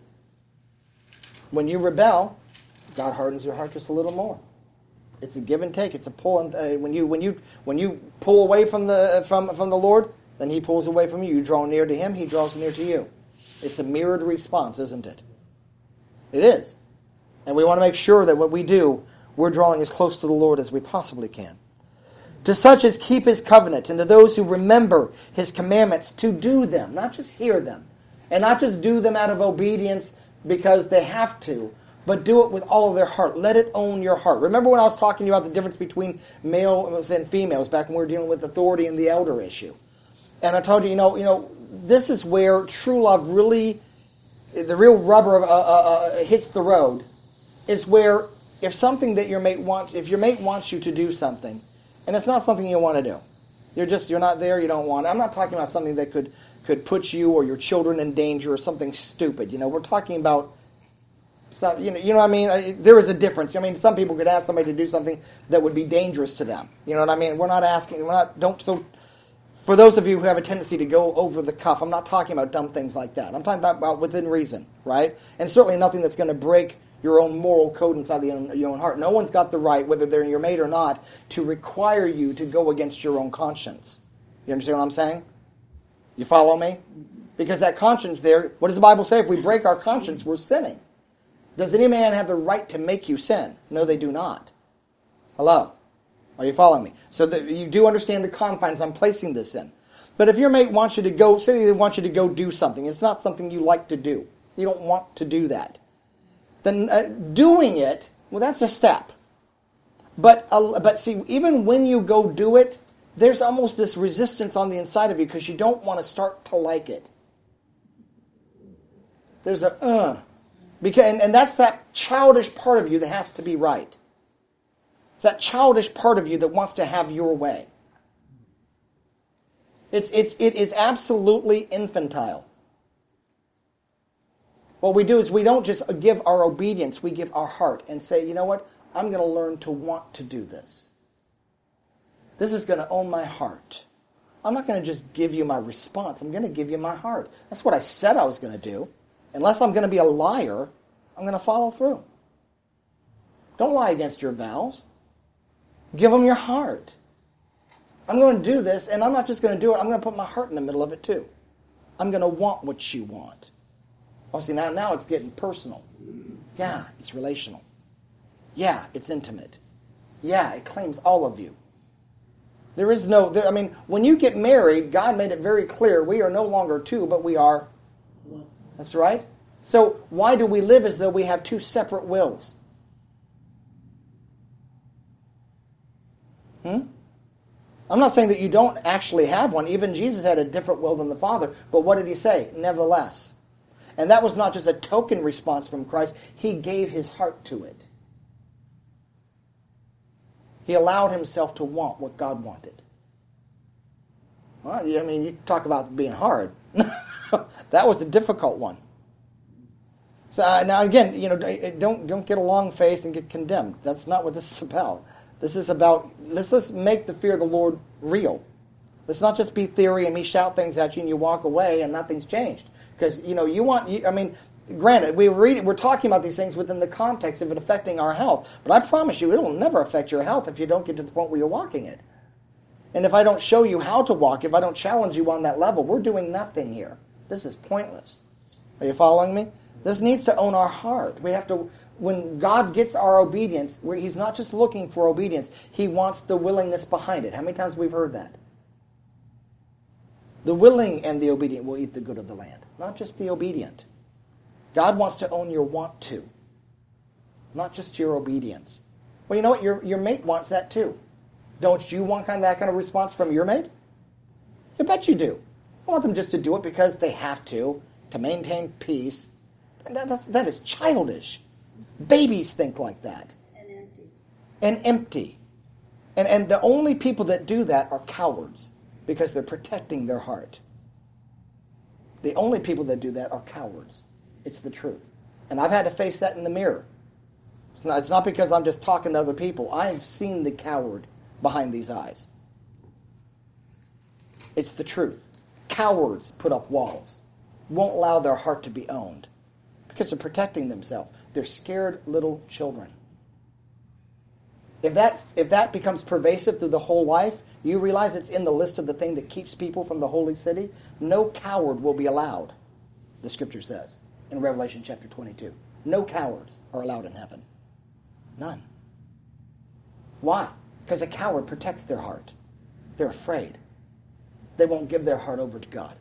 When you rebel, God hardens your heart just a little more. It's a give and take. It's a pull. And uh, when you when you when you pull away from the from from the Lord, then He pulls away from you. You draw near to Him. He draws near to you. It's a mirrored response, isn't it? It is. And we want to make sure that what we do, we're drawing as close to the Lord as we possibly can. To such as keep His covenant, and to those who remember His commandments, to do them, not just hear them, and not just do them out of obedience because they have to, but do it with all of their heart. Let it own your heart. Remember when I was talking to you about the difference between males and females back when we were dealing with authority and the elder issue? And I told you, you know, you know, this is where true love really, the real rubber uh, uh, uh, hits the road, is where if something that your mate wants, if your mate wants you to do something, and it's not something you want to do, you're just, you're not there, you don't want it. I'm not talking about something that could, could put you or your children in danger or something stupid. You know, we're talking about, some, you know, you know what I mean? I, there is a difference. I mean, some people could ask somebody to do something that would be dangerous to them. You know what I mean? We're not asking, we're not, don't, so, for those of you who have a tendency to go over the cuff, I'm not talking about dumb things like that. I'm talking about within reason, right? And certainly nothing that's going to break your own moral code inside the own, your own heart. No one's got the right, whether they're your mate or not, to require you to go against your own conscience. You understand what I'm saying? You follow me? Because that conscience there, what does the Bible say? If we break our conscience, we're sinning. Does any man have the right to make you sin? No, they do not. Hello? Are you following me? So that you do understand the confines I'm placing this in. But if your mate wants you to go, say they want you to go do something, it's not something you like to do. You don't want to do that. Then uh, doing it, well, that's a step. But, uh, but see, even when you go do it, there's almost this resistance on the inside of you because you don't want to start to like it. There's a, uh. Because, and, and that's that childish part of you that has to be right. It's that childish part of you that wants to have your way. It's, it's, it is absolutely infantile. What we do is we don't just give our obedience, we give our heart and say, you know what, I'm going to learn to want to do this. This is going to own my heart. I'm not going to just give you my response, I'm going to give you my heart. That's what I said I was going to do. Unless I'm going to be a liar, I'm going to follow through. Don't lie against your vows. Give them your heart. I'm going to do this, and I'm not just going to do it, I'm going to put my heart in the middle of it too. I'm going to want what you want. Oh, see, now, now it's getting personal. Yeah, it's relational. Yeah, it's intimate. Yeah, it claims all of you. There is no, there, I mean, when you get married, God made it very clear, we are no longer two, but we are one. That's right. So why do we live as though we have two separate wills? Hmm? I'm not saying that you don't actually have one. Even Jesus had a different will than the Father. But what did he say? Nevertheless. And that was not just a token response from Christ. He gave his heart to it. He allowed himself to want what God wanted. Well, I mean, you talk about being hard. That was a difficult one. So uh, now again, you know, don't don't get a long face and get condemned. That's not what this is about. This is about let's let's make the fear of the Lord real. Let's not just be theory and me shout things at you and you walk away and nothing's changed. Because you know you want. You, I mean, granted, we read we're talking about these things within the context of it affecting our health. But I promise you, it will never affect your health if you don't get to the point where you're walking it. And if I don't show you how to walk, if I don't challenge you on that level, we're doing nothing here. This is pointless. Are you following me? This needs to own our heart. We have to, when God gets our obedience, where He's not just looking for obedience, He wants the willingness behind it. How many times we've heard that? The willing and the obedient will eat the good of the land, not just the obedient. God wants to own your want to, not just your obedience. Well, you know what? Your, your mate wants that too. Don't you want kind of that kind of response from your mate? You bet you do. I want them just to do it because they have to, to maintain peace. And that, that's, that is childish. Babies think like that. And empty. And empty. And, and the only people that do that are cowards because they're protecting their heart. The only people that do that are cowards. It's the truth. And I've had to face that in the mirror. It's not, it's not because I'm just talking to other people. I've seen the coward behind these eyes. It's the truth. Cowards put up walls. Won't allow their heart to be owned. Because they're protecting themselves. They're scared little children. If that, if that becomes pervasive through the whole life, you realize it's in the list of the thing that keeps people from the holy city. No coward will be allowed, the Scripture says in Revelation chapter twenty-two. No cowards are allowed in heaven. None. Why? Because a coward protects their heart. They're afraid. They won't give their heart over to God.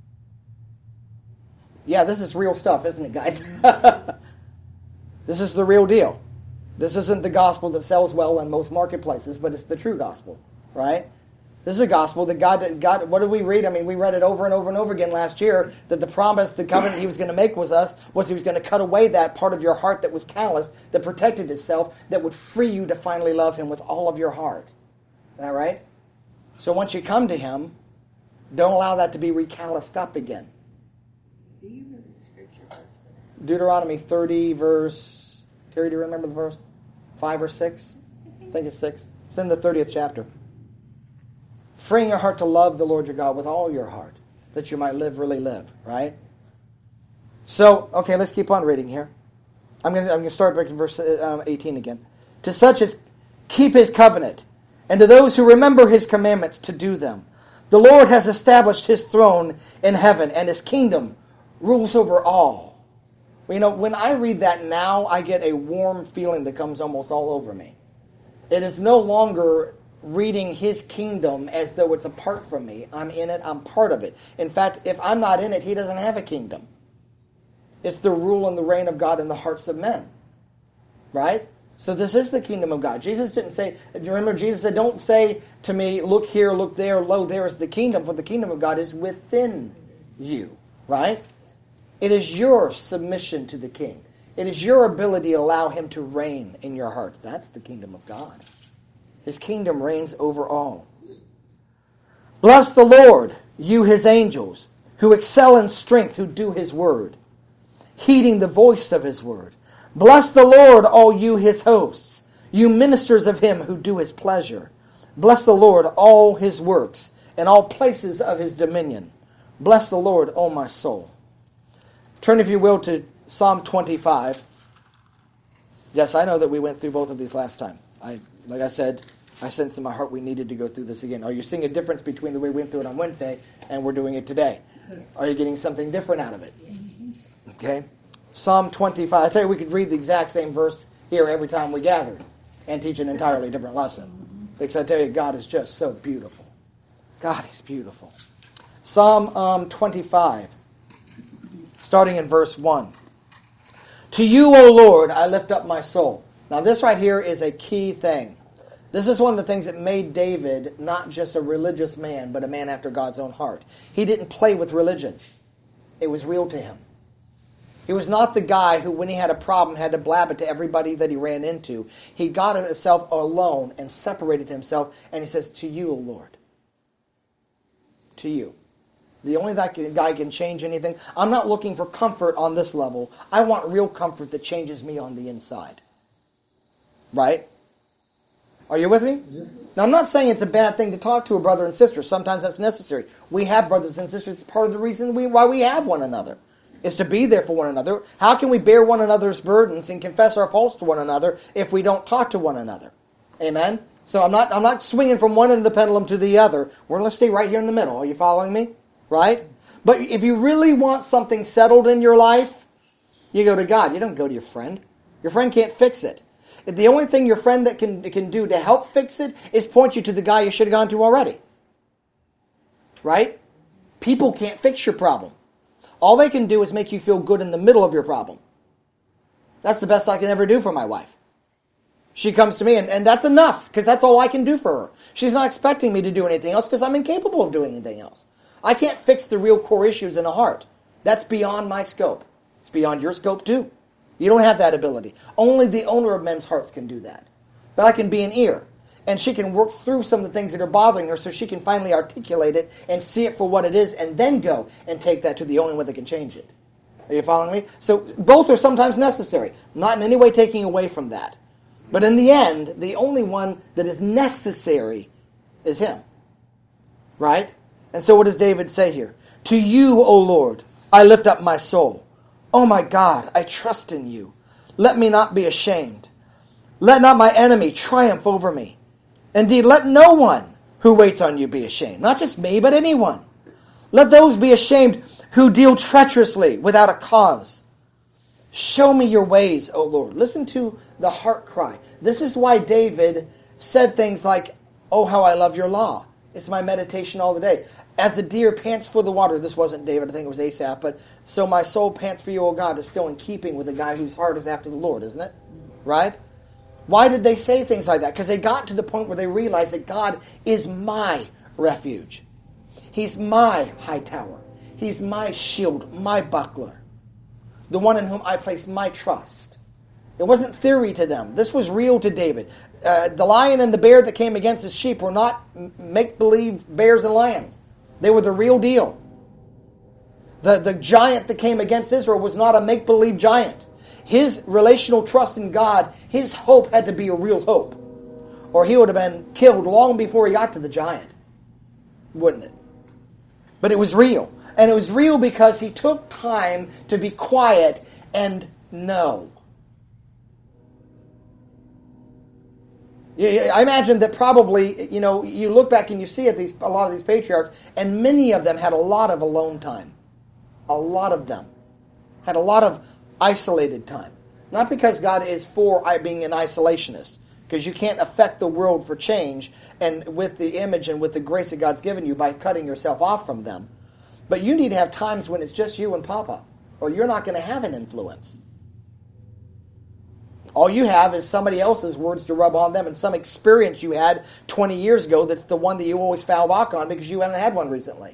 Yeah, this is real stuff, isn't it, guys? This is the real deal. This isn't the gospel that sells well in most marketplaces, but it's the true gospel, right? This is a gospel that God, God, what did we read? I mean, we read it over and over and over again last year, that the promise, the covenant He was going to make with us, was He was going to cut away that part of your heart that was calloused, that protected itself, that would free you to finally love Him with all of your heart. Is that right? So once you come to Him, don't allow that to be recalloused up again. Do you know the scripture verse for that? Deuteronomy thirty, verse... Terry, do you remember the verse? Five or six? I think it's six. It's in the thirtieth chapter. Freeing your heart to love the Lord your God with all your heart, that you might live, really live, right? So, okay, let's keep on reading here. I'm going to I'm going to start back in verse um, eighteen again. To such as keep His covenant, and to those who remember His commandments to do them. The Lord has established His throne in heaven, and His kingdom rules over all. Well, you know, when I read that now, I get a warm feeling that comes almost all over me. It is no longer reading His kingdom as though it's apart from me. I'm in it, I'm part of it. In fact, if I'm not in it, He doesn't have a kingdom. It's the rule and the reign of God in the hearts of men. Right? So this is the kingdom of God. Jesus didn't say, remember Jesus said, don't say to me, look here, look there, lo, there is the kingdom, for the kingdom of God is within you, right? It is your submission to the king. It is your ability to allow him to reign in your heart. That's the kingdom of God. His kingdom reigns over all. Bless the Lord, you his angels, who excel in strength, who do his word, heeding the voice of his word. Bless the Lord, all you his hosts, you ministers of him who do his pleasure. Bless the Lord, all his works, and all places of his dominion. Bless the Lord, O my soul. Turn, if you will, to Psalm twenty-five. Yes, I know that we went through both of these last time. I, like I said, I sensed in my heart we needed to go through this again. Are you seeing a difference between the way we went through it on Wednesday and we're doing it today? Yes. Are you getting something different out of it? Yes. Okay. Psalm twenty-five. I tell you, we could read the exact same verse here every time we gather and teach an entirely different lesson. Because I tell you, God is just so beautiful. God is beautiful. Psalm um, twenty-five, starting in verse one. To you, O Lord, I lift up my soul. Now this right here is a key thing. This is one of the things that made David not just a religious man, but a man after God's own heart. He didn't play with religion. It was real to him. He was not the guy who, when he had a problem, had to blab it to everybody that he ran into. He got himself alone and separated himself, and he says, to you, O Lord. To you. The only that guy can change anything. I'm not looking for comfort on this level. I want real comfort that changes me on the inside. Right? Are you with me? Yeah. Now, I'm not saying it's a bad thing to talk to a brother and sister. Sometimes that's necessary. We have brothers and sisters. It's part of the reason we, why we have one another. Is to be there for one another. How can we bear one another's burdens and confess our faults to one another if we don't talk to one another? Amen? So I'm not I'm not swinging from one end of the pendulum to the other. We're going to stay right here in the middle. Are you following me? Right? But if you really want something settled in your life, you go to God. You don't go to your friend. Your friend can't fix it. The only thing your friend that can, can do to help fix it is point you to the guy you should have gone to already. Right? People can't fix your problem. All they can do is make you feel good in the middle of your problem. That's the best I can ever do for my wife. She comes to me, and, and that's enough, because that's all I can do for her. She's not expecting me to do anything else, because I'm incapable of doing anything else. I can't fix the real core issues in a heart. That's beyond my scope. It's beyond your scope, too. You don't have that ability. Only the owner of men's hearts can do that. But I can be an ear. And she can work through some of the things that are bothering her so she can finally articulate it and see it for what it is and then go and take that to the only one that can change it. Are you following me? So both are sometimes necessary. Not in any way taking away from that. But in the end, the only one that is necessary is him. Right? And so what does David say here? To you, O Lord, I lift up my soul. O my God, I trust in you. Let me not be ashamed. Let not my enemy triumph over me. Indeed, let no one who waits on you be ashamed. Not just me, but anyone. Let those be ashamed who deal treacherously without a cause. Show me your ways, O Lord. Listen to the heart cry. This is why David said things like, oh, how I love your law. It's my meditation all the day. As the deer pants for the water. This wasn't David, I think it was Asaph. But so my soul pants for you, O God, is still in keeping with a guy whose heart is after the Lord, isn't it? Right? Why did they say things like that? Because they got to the point where they realized that God is my refuge. He's my high tower. He's my shield, my buckler. The one in whom I place my trust. It wasn't theory to them. This was real to David. Uh, the lion and the bear that came against his sheep were not make-believe bears and lions. They were the real deal. The, the giant that came against Israel was not a make-believe giant. His relational trust in God, his hope had to be a real hope. Or he would have been killed long before he got to the giant. Wouldn't it? But it was real. And it was real because he took time to be quiet and know. I imagine that probably, you know, you look back and you see at these a lot of these patriarchs, and many of them had a lot of alone time. A lot of them had a lot of isolated time. Not because God is for being an isolationist, because you can't affect the world for change and with the image and with the grace that God's given you by cutting yourself off from them. But you need to have times when it's just you and Papa, or you're not going to have an influence. All you have is somebody else's words to rub on them and some experience you had twenty years ago that's the one that you always foul back on because you haven't had one recently.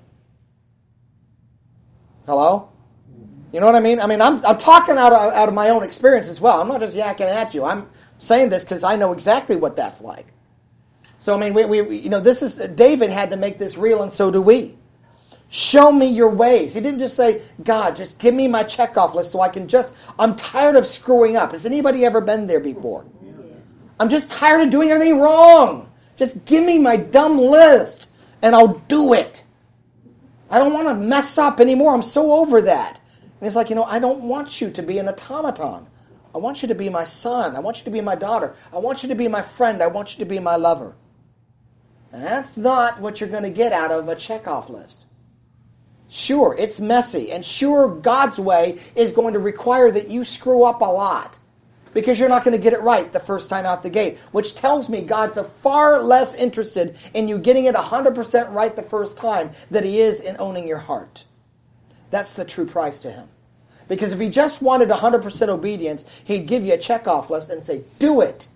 Hello? You know what I mean? I mean, I'm I'm talking out of, out of my own experience as well. I'm not just yakking at you. I'm saying this because I know exactly what that's like. So, I mean, we, we you know, this is, David had to make this real, and so do we. Show me your ways. He didn't just say, God, just give me my checkoff list so I can just, I'm tired of screwing up. Has anybody ever been there before? Yes. I'm just tired of doing everything wrong. Just give me my dumb list and I'll do it. I don't want to mess up anymore. I'm so over that. And he's like, you know, I don't want you to be an automaton. I want you to be my son. I want you to be my daughter. I want you to be my friend. I want you to be my lover. And that's not what you're going to get out of a checkoff list. Sure, it's messy, and sure, God's way is going to require that you screw up a lot because you're not going to get it right the first time out the gate, which tells me God's a far less interested in you getting it one hundred percent right the first time than He is in owning your heart. That's the true price to Him. Because if He just wanted one hundred percent obedience, He'd give you a checkoff list and say, do it.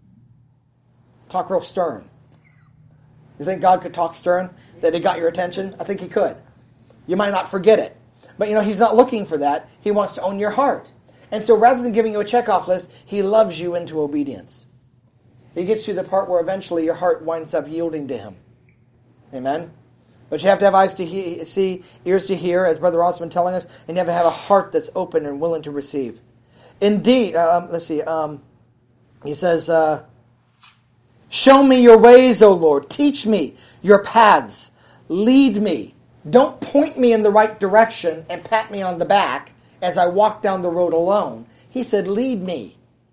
Talk real stern. You think God could talk stern? That He got your attention? I think He could. You might not forget it. But you know, He's not looking for that. He wants to own your heart. And so rather than giving you a checkoff list, He loves you into obedience. He gets you to the part where eventually your heart winds up yielding to Him. Amen? But you have to have eyes to he- see, ears to hear, as Brother Ross has been telling us, and you have to have a heart that's open and willing to receive. Indeed, um, let's see, um, he says, uh, show me your ways, O Lord. Teach me your paths. Lead me. Don't point me in the right direction and pat me on the back as I walk down the road alone. He said, lead me.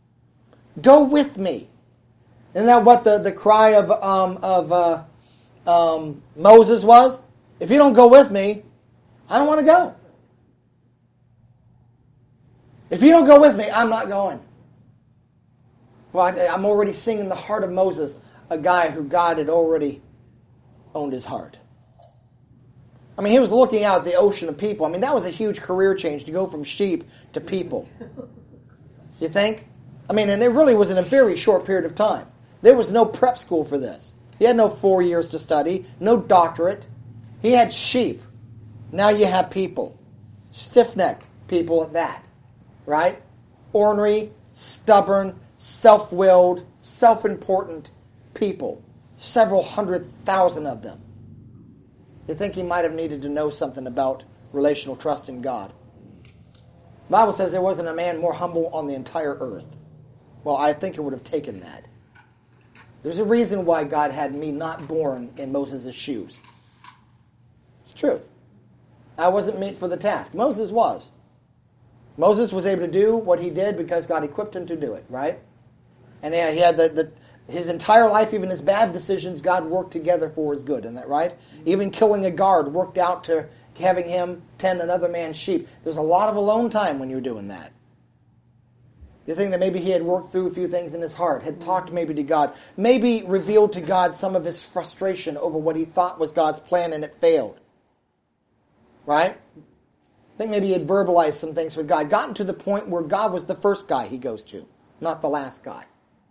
Go with me. Isn't that what the, the cry of, um, of uh, um, Moses was? If you don't go with me, I don't want to go. If you don't go with me, I'm not going. Well, I, I'm already seeing in the heart of Moses a guy who God had already owned his heart. I mean, he was looking out at the ocean of people. I mean, that was a huge career change to go from sheep to people. You think? I mean, and it really was in a very short period of time. There was no prep school for this. He had no four years to study, no doctorate. He had sheep. Now you have people. Stiff-necked people at that. Right? Ornery, stubborn, self-willed, self-important people. Several hundred thousand of them. You think he might have needed to know something about relational trust in God. The Bible says there wasn't a man more humble on the entire earth. Well, I think it would have taken that. There's a reason why God had me not born in Moses' shoes. It's the truth. I wasn't meant for the task. Moses was. Moses was able to do what he did because God equipped him to do it, right? And he had the... the his entire life, even his bad decisions, God worked together for his good. Isn't that right? Even killing a guard worked out to having him tend another man's sheep. There's a lot of alone time when you're doing that. You think that maybe he had worked through a few things in his heart, had talked maybe to God, maybe revealed to God some of his frustration over what he thought was God's plan and it failed. Right? I think maybe he had verbalized some things with God, gotten to the point where God was the first guy he goes to, not the last guy.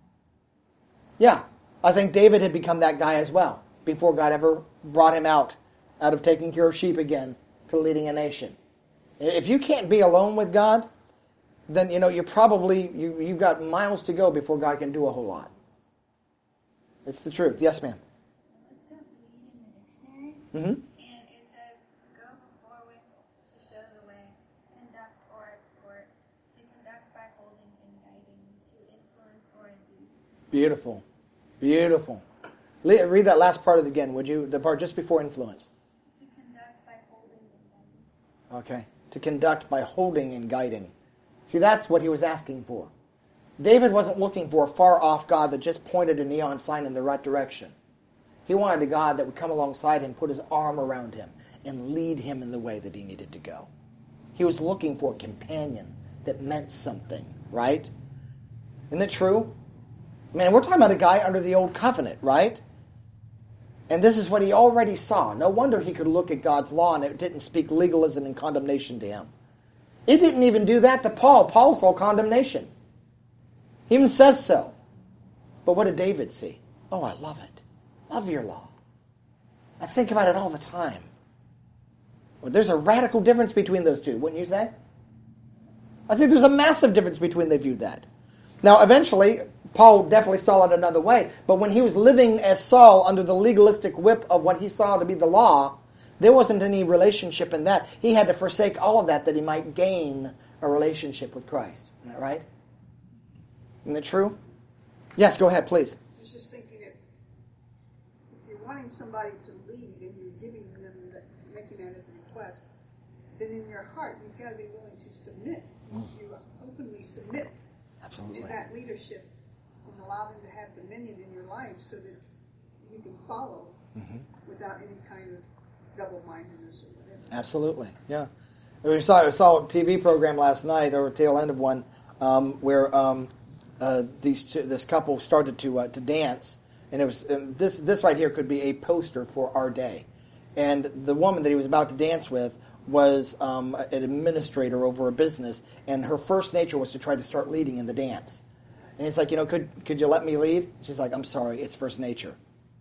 Yeah, I think David had become that guy as well before God ever brought him out, out of taking care of sheep again to leading a nation. If you can't be alone with God, then you know you're probably you you've got miles to go before God can do a whole lot. It's the truth. Yes, ma'am. I looked up lead in the dictionary, Mm-hmm. and it says to go before with, to show the way, conduct or escort, to conduct by holding and guiding, to influence or induce. Beautiful. Beautiful. Le- Read that last part of it again, would you? The part just before influence. To conduct by holding and guiding. Okay. To conduct by holding and guiding. See, that's what he was asking for. David wasn't looking for a far-off God that just pointed a neon sign in the right direction. He wanted a God that would come alongside him, put his arm around him, and lead him in the way that he needed to go. He was looking for a companion that meant something, right? Isn't it true? Man, we're talking about a guy under the old covenant, right? And this is what he already saw. No wonder he could look at God's law and it didn't speak legalism and condemnation to him. It didn't even do that to Paul. Paul saw condemnation. He even says so. But what did David see? Oh, I love it. Love your law. I think about it all the time. Well, there's a radical difference between those two, wouldn't you say? I think there's a massive difference between they viewed that. Now, eventually, Paul definitely saw it another way. But when he was living as Saul under the legalistic whip of what he saw to be the law, there wasn't any relationship in that. He had to forsake all of that that he might gain a relationship with Christ. Isn't that right? Isn't it true? Yes, go ahead, please. I was just thinking if, if you're wanting somebody to lead and you're giving them, that, making that as a request, then in your heart you've got to be willing to submit. Mm. You openly submit Absolutely. to that leadership and allow them to have dominion in your life so that you can follow mm-hmm. without any kind of double-mindedness or whatever. Absolutely, yeah. We saw, we saw a T V program last night, or a tail end of one, um, where um, uh, these two, this couple started to uh, to dance, and it was um, this this right here could be a poster for our day. And the woman that he was about to dance with was um, an administrator over a business, and her first nature was to try to start leading in the dance. And he's like, you know, could could you let me lead? She's like, I'm sorry, it's first nature.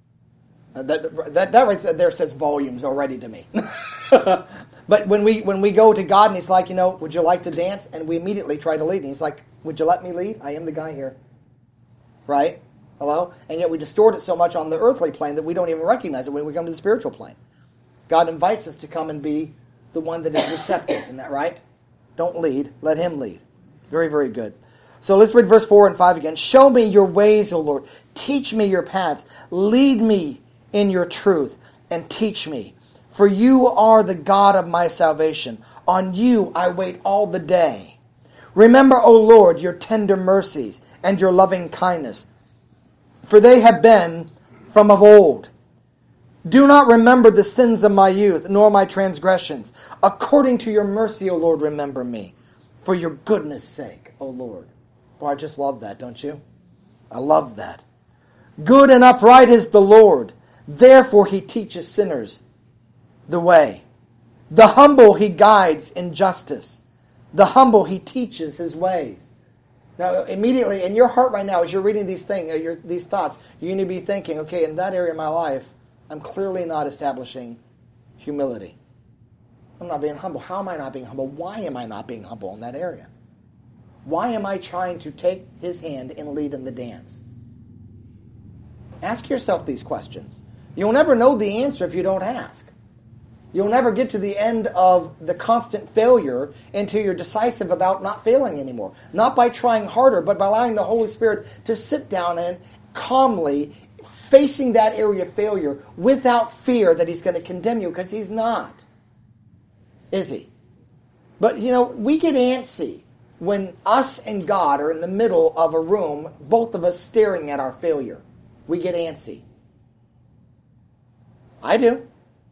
Uh, that, that that right there says volumes already to me. But when we when we go to God and He's like, you know, would you like to dance? And we immediately try to lead. And He's like, would you let me lead? I am the guy here. Right? Hello? And yet we distort it so much on the earthly plane that we don't even recognize it when we come to the spiritual plane. God invites us to come and be the one that is receptive. Isn't that right? Don't lead. Let Him lead. Very, very good. So let's read verse four and five again. Show me your ways, O Lord. Teach me your paths. Lead me in your truth and teach me. For you are the God of my salvation. On you I wait all the day. Remember, O Lord, your tender mercies and your loving kindness, for they have been from of old. Do not remember the sins of my youth, nor my transgressions. According to your mercy, O Lord, remember me, for your goodness' sake, O Lord. Boy, I just love that, don't you? I love that. Good and upright is the Lord. Therefore he teaches sinners the way. The humble he guides in justice. The humble he teaches his ways. Now, immediately in your heart right now, as you're reading these things, your, these thoughts, you're going to be thinking, okay, in that area of my life, I'm clearly not establishing humility. I'm not being humble. How am I not being humble? Why am I not being humble in that area? Why am I trying to take His hand and lead in the dance? Ask yourself these questions. You'll never know the answer if you don't ask. You'll never get to the end of the constant failure until you're decisive about not failing anymore. Not by trying harder, but by allowing the Holy Spirit to sit down and calmly facing that area of failure without fear that He's going to condemn you, because He's not. Is He? But, you know, we get antsy when us and God are in the middle of a room, both of us staring at our failure. We get antsy. I do.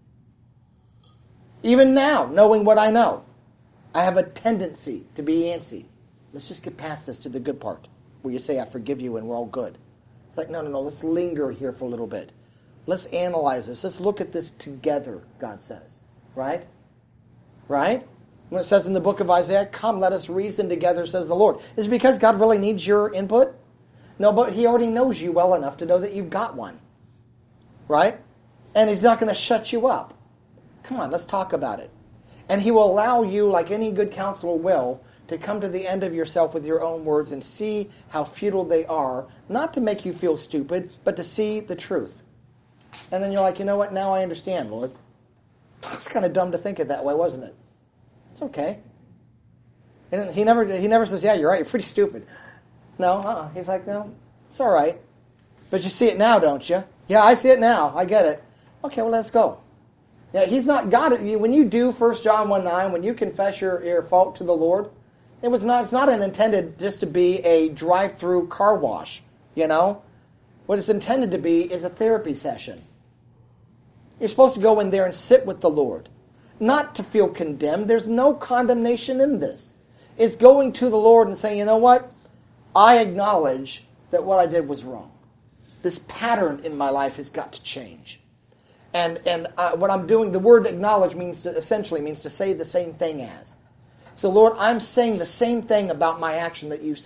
Even now, knowing what I know, I have a tendency to be antsy. Let's just get past this to the good part, where you say, I forgive you and we're all good. It's like, no, no, no, let's linger here for a little bit. Let's analyze this. Let's look at this together, God says. Right? Right? When it says in the book of Isaiah, come, let us reason together, says the Lord. Is it because God really needs your input? No, but He already knows you well enough to know that you've got one. Right? And He's not going to shut you up. Come on, let's talk about it. And He will allow you, like any good counselor will, to come to the end of yourself with your own words and see how futile they are, not to make you feel stupid, but to see the truth. And then you're like, you know what, now I understand, Lord. It's kind of dumb to think it that way, wasn't it? It's okay. And he never he never says, yeah, you're right, you're pretty stupid. No, uh-uh. He's like, no, it's all right. But you see it now, don't you? Yeah, I see it now. I get it. Okay, well, let's go. Yeah, He's not got it. When you do First John one nine, when you confess your, your fault to the Lord, it was not. It's not an intended just to be a drive-through car wash, you know? What it's intended to be is a therapy session. You're supposed to go in there and sit with the Lord. Not to feel condemned. There's no condemnation in this. It's going to the Lord and saying, you know what? I acknowledge that what I did was wrong. This pattern in my life has got to change. And and uh, what I'm doing, the word acknowledge means to, essentially means to say the same thing as. So Lord, I'm saying the same thing about my action that you say.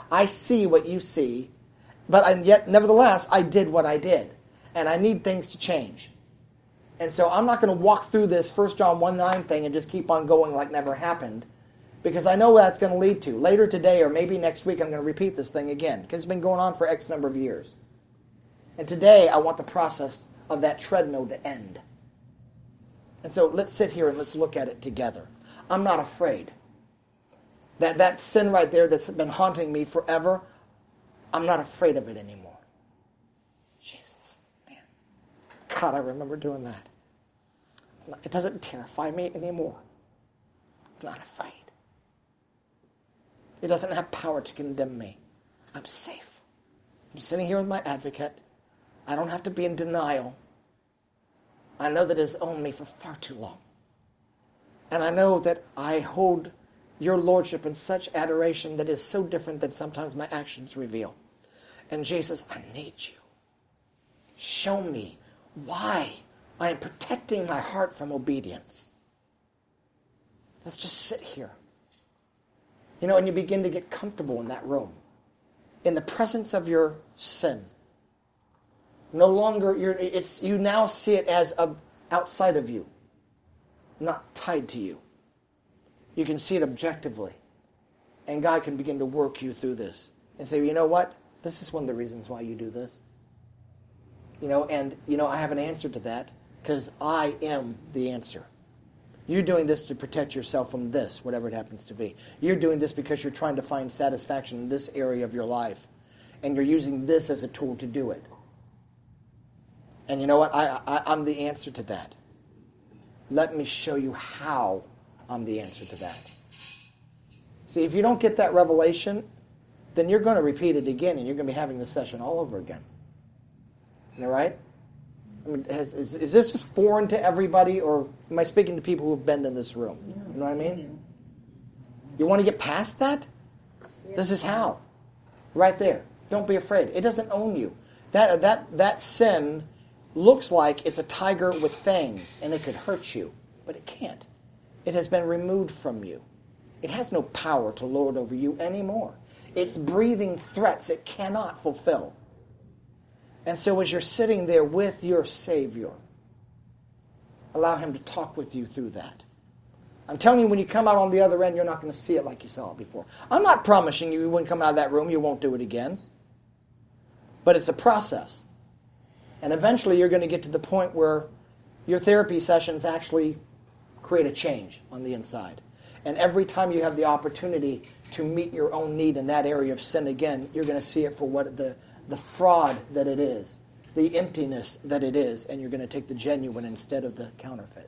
I see what you see, but and yet, nevertheless, I did what I did. And I need things to change. And so I'm not going to walk through this First John one nine thing and just keep on going like never happened, because I know what that's going to lead to. Later today or maybe next week I'm going to repeat this thing again, because it's been going on for X number of years. And today I want the process of that treadmill to end. And so let's sit here and let's look at it together. I'm not afraid. That, that sin right there that's been haunting me forever, I'm not afraid of it anymore. Jesus, man. God, I remember doing that. It doesn't terrify me anymore. I'm not afraid. It doesn't have power to condemn me. I'm safe. I'm sitting here with my advocate. I don't have to be in denial. I know that it has owned me for far too long. And I know that I hold your lordship in such adoration that is so different than sometimes my actions reveal. And Jesus, I need you. Show me why I am protecting my heart from obedience. Let's just sit here. You know, and you begin to get comfortable in that room, in the presence of your sin. No longer, you're, it's you now see it as a, outside of you, not tied to you. You can see it objectively. And God can begin to work you through this and say, you know what? This is one of the reasons why you do this. You know, and, you know, I have an answer to that because I am the answer. You're doing this to protect yourself from this, whatever it happens to be. You're doing this because you're trying to find satisfaction in this area of your life. And you're using this as a tool to do it. And you know what? I, I, I'm the answer to that. Let me show you how I'm the answer to that. See, if you don't get that revelation, then you're going to repeat it again, and you're going to be having this session all over again. All right? I mean, has, is, is this just foreign to everybody, or am I speaking to people who have been in this room? You know what I mean? You want to get past that? This is how. Right there. Don't be afraid. It doesn't own you. That that that sin looks like it's a tiger with fangs, and it could hurt you, but it can't. It has been removed from you. It has no power to lord over you anymore. It's breathing threats it cannot fulfill. And so as you're sitting there with your Savior, allow Him to talk with you through that. I'm telling you, when you come out on the other end, you're not going to see it like you saw it before. I'm not promising you when you come out of that room, you won't do it again. But it's a process. And eventually you're going to get to the point where your therapy sessions actually create a change on the inside. And every time you have the opportunity to meet your own need in that area of sin again, you're going to see it for what the, the fraud that it is, the emptiness that it is, and you're going to take the genuine instead of the counterfeit.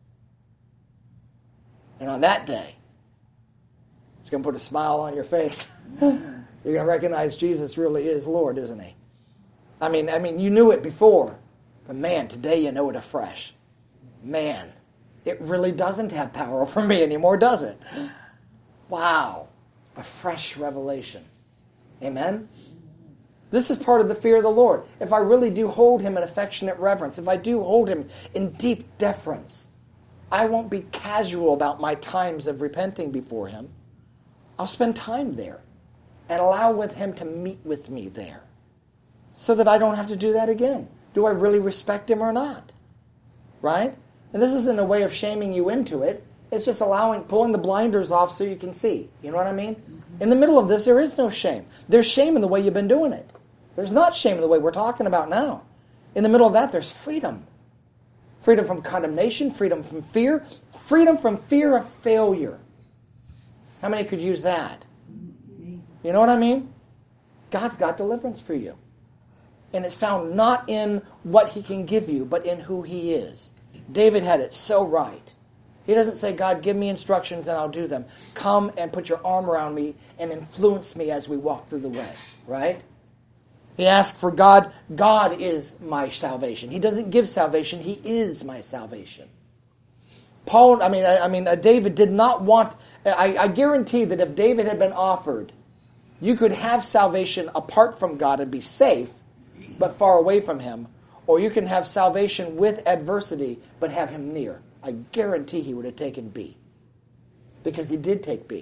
And on that day, it's going to put a smile on your face. You're going to recognize Jesus really is Lord, isn't He? I mean, I mean, you knew it before, but man, today you know it afresh. Man, it really doesn't have power over me anymore, does it? Wow, a fresh revelation. Amen? This is part of the fear of the Lord. If I really do hold Him in affectionate reverence, if I do hold Him in deep deference, I won't be casual about my times of repenting before Him. I'll spend time there and allow with Him to meet with me there so that I don't have to do that again. Do I really respect Him or not? Right? And this isn't a way of shaming you into it. It's just allowing, pulling the blinders off so you can see. You know what I mean? Mm-hmm. In the middle of this, there is no shame. There's shame in the way you've been doing it. There's not shame in the way we're talking about now. In the middle of that, there's freedom. Freedom from condemnation, freedom from fear, freedom from fear of failure. How many could use that? You know what I mean? God's got deliverance for you. And it's found not in what He can give you, but in who He is. David had it so right. He doesn't say, God, give me instructions and I'll do them. Come and put your arm around me and influence me as we walk through the way. Right? He asked for God. God is my salvation. He doesn't give salvation. He is my salvation. Paul, I mean, I, I mean, uh, David did not want, I, I guarantee that if David had been offered, you could have salvation apart from God and be safe, but far away from Him. Or you can have salvation with adversity, but have Him near. I guarantee he would have taken B. Because he did take B.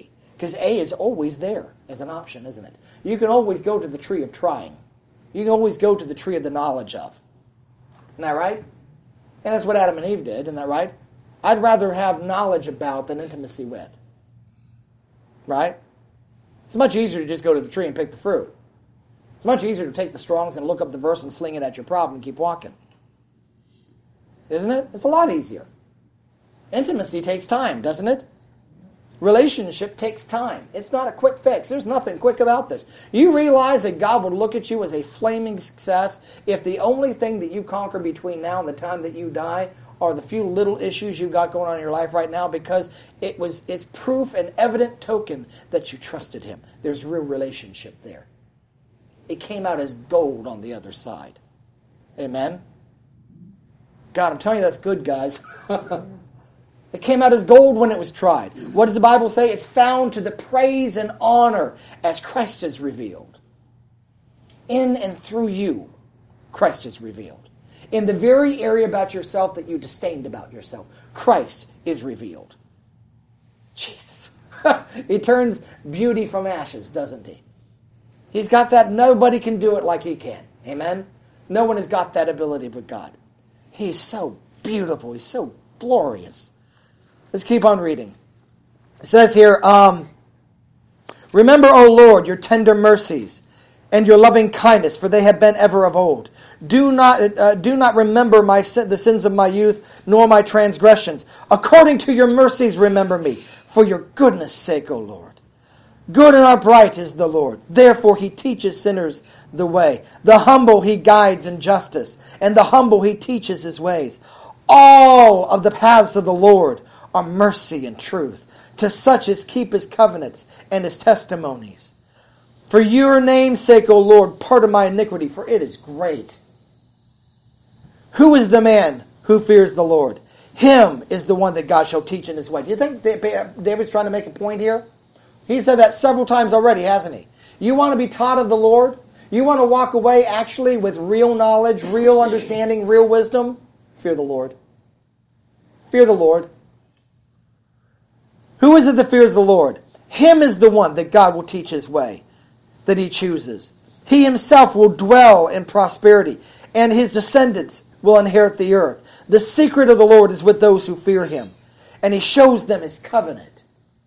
Because A is always there as an option, isn't it? You can always go to the tree of trying. You can always go to the tree of the knowledge of. Isn't that right? And that's what Adam and Eve did, isn't that right? I'd rather have knowledge about than intimacy with. Right? It's much easier to just go to the tree and pick the fruit. It's much easier to take the Strong's and look up the verse and sling it at your problem and keep walking. Isn't it? It's a lot easier. Intimacy takes time, doesn't it? Relationship takes time. It's not a quick fix. There's nothing quick about this. You realize that God would look at you as a flaming success if the only thing that you conquer between now and the time that you die are the few little issues you've got going on in your life right now, because it was it's proof and evident token that you trusted Him. There's real relationship there. It came out as gold on the other side. Amen? God, I'm telling you that's good, guys. It came out as gold when it was tried. What does the Bible say? It's found to the praise and honor as Christ is revealed. In and through you, Christ is revealed. In the very area about yourself that you disdained about yourself, Christ is revealed. Jesus. He turns beauty from ashes, doesn't He? He's got that. Nobody can do it like He can. Amen? No one has got that ability but God. He's so beautiful. He's so glorious. Let's keep on reading. It says here, um, remember, O Lord, your tender mercies and your loving kindness, for they have been ever of old. Do not, uh, do not remember my sin, the sins of my youth, nor my transgressions. According to your mercies, remember me, for your goodness' sake, O Lord. Good and upright is the Lord. Therefore He teaches sinners the way. The humble He guides in justice, and the humble He teaches His ways. All of the paths of the Lord are mercy and truth to such as keep His covenants and His testimonies. For your name's sake, O Lord, pardon my iniquity, for it is great. Who is the man who fears the Lord? Him is the one that God shall teach in His way. Do you think David's trying to make a point here? He said that several times already, hasn't he? You want to be taught of the Lord? You want to walk away actually with real knowledge, real understanding, real wisdom? Fear the Lord. Fear the Lord. Who is it that fears the Lord? Him is the one that God will teach His way, that He chooses. He Himself will dwell in prosperity, and His descendants will inherit the earth. The secret of the Lord is with those who fear Him, and He shows them His covenant.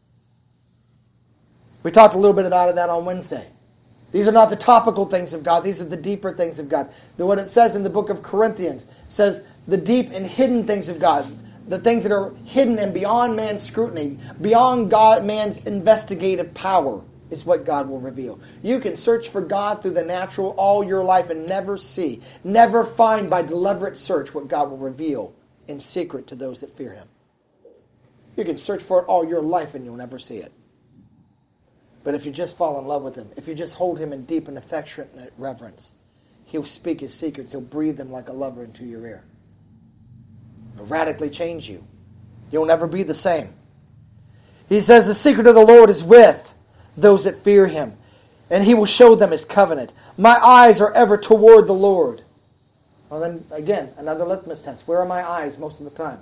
We talked a little bit about that on Wednesday. These are not the topical things of God. These are the deeper things of God. What it says in the book of Corinthians says the deep and hidden things of God. The things that are hidden and beyond man's scrutiny, beyond God, man's investigative power, is what God will reveal. You can search for God through the natural all your life and never see, never find by deliberate search what God will reveal in secret to those that fear Him. You can search for it all your life and you'll never see it. But if you just fall in love with Him, if you just hold Him in deep and affectionate reverence, He'll speak His secrets. He'll breathe them like a lover into your ear. It'll radically change you. You'll never be the same. He says the secret of the Lord is with those that fear Him, and He will show them His covenant. My eyes are ever toward the Lord. Well then, again, another litmus test. Where are my eyes most of the time?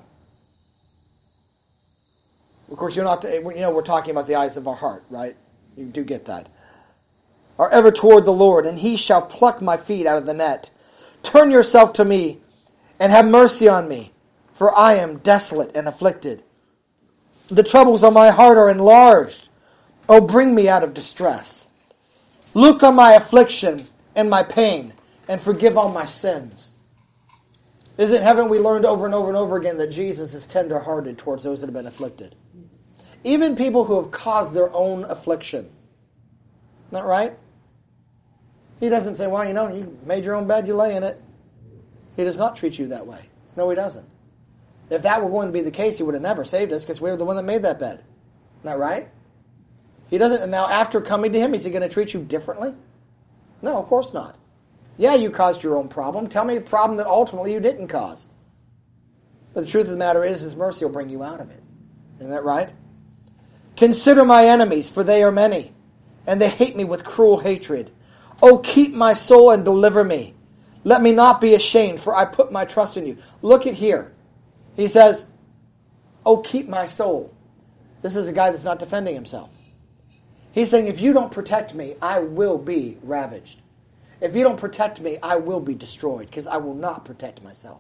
Of course, you're not. You know, we're talking about the eyes of our heart, right? You do get that. Are ever toward the Lord, and He shall pluck my feet out of the net. Turn yourself to me, and have mercy on me. For I am desolate and afflicted. The troubles of my heart are enlarged. Oh, bring me out of distress. Look on my affliction and my pain, and forgive all my sins. Isn't, haven't we learned over and over and over again that Jesus is tender-hearted towards those that have been afflicted? Even people who have caused their own affliction. Isn't that right? He doesn't say, well, you know, you made your own bed, you lay in it. He does not treat you that way. No, He doesn't. If that were going to be the case, He would have never saved us because we were the one that made that bed. Isn't that right? He doesn't. And now after coming to Him, is He going to treat you differently? No, of course not. Yeah, you caused your own problem. Tell me a problem that ultimately you didn't cause. But the truth of the matter is, His mercy will bring you out of it. Isn't that right? Consider my enemies, for they are many, and they hate me with cruel hatred. Oh, keep my soul and deliver me. Let me not be ashamed, for I put my trust in you. Look at here. He says, oh, keep my soul. This is a guy that's not defending himself. He's saying, if you don't protect me, I will be ravaged. If you don't protect me, I will be destroyed, because I will not protect myself.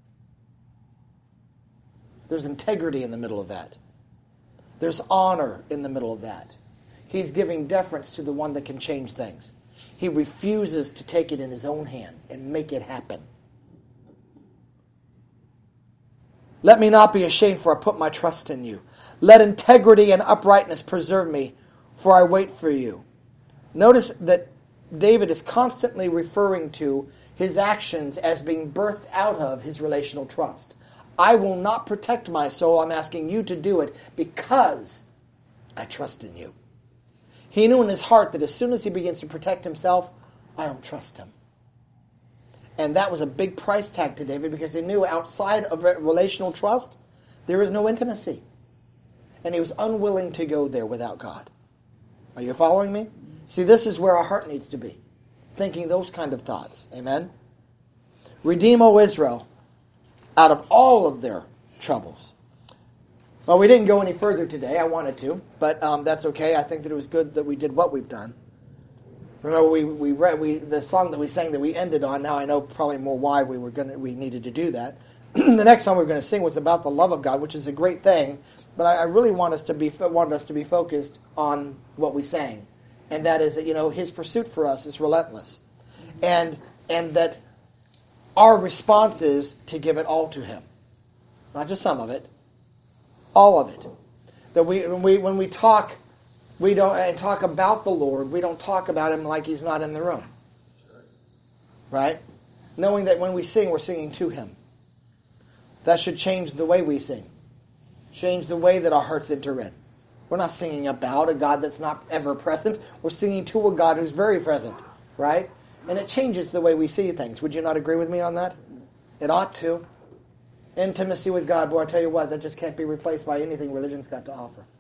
There's integrity in the middle of that. There's honor in the middle of that. He's giving deference to the one that can change things. He refuses to take it in his own hands and make it happen. Let me not be ashamed, for I put my trust in you. Let integrity and uprightness preserve me, for I wait for you. Notice that David is constantly referring to his actions as being birthed out of his relational trust. I will not protect my soul. I'm asking you to do it because I trust in you. He knew in his heart that as soon as he begins to protect himself, I don't trust him. And that was a big price tag to David, because he knew outside of relational trust, there is no intimacy. And he was unwilling to go there without God. Are you following me? See, this is where our heart needs to be. Thinking those kind of thoughts. Amen? Redeem, O Israel, out of all of their troubles. Well, we didn't go any further today. I wanted to, but um, that's okay. I think that it was good that we did what we've done. Remember, we we read we the song that we sang that we ended on. Now I know probably more why we were gonna we needed to do that. The next song we were going to sing was about the love of God, which is a great thing. But I, I really want us to be wanted us to be focused on what we sang, and that is that, you know, His pursuit for us is relentless, and and that our response is to give it all to Him, not just some of it, all of it. That we when we when we talk, we don't and talk about the Lord. We don't talk about Him like He's not in the room, right? Knowing that when we sing, we're singing to Him. That should change the way we sing. Change the way that our hearts enter in. We're not singing about a God that's not ever present. We're singing to a God who's very present, right? And it changes the way we see things. Would you not agree with me on that? It ought to. Intimacy with God, boy, I tell you what, that just can't be replaced by anything religion's got to offer.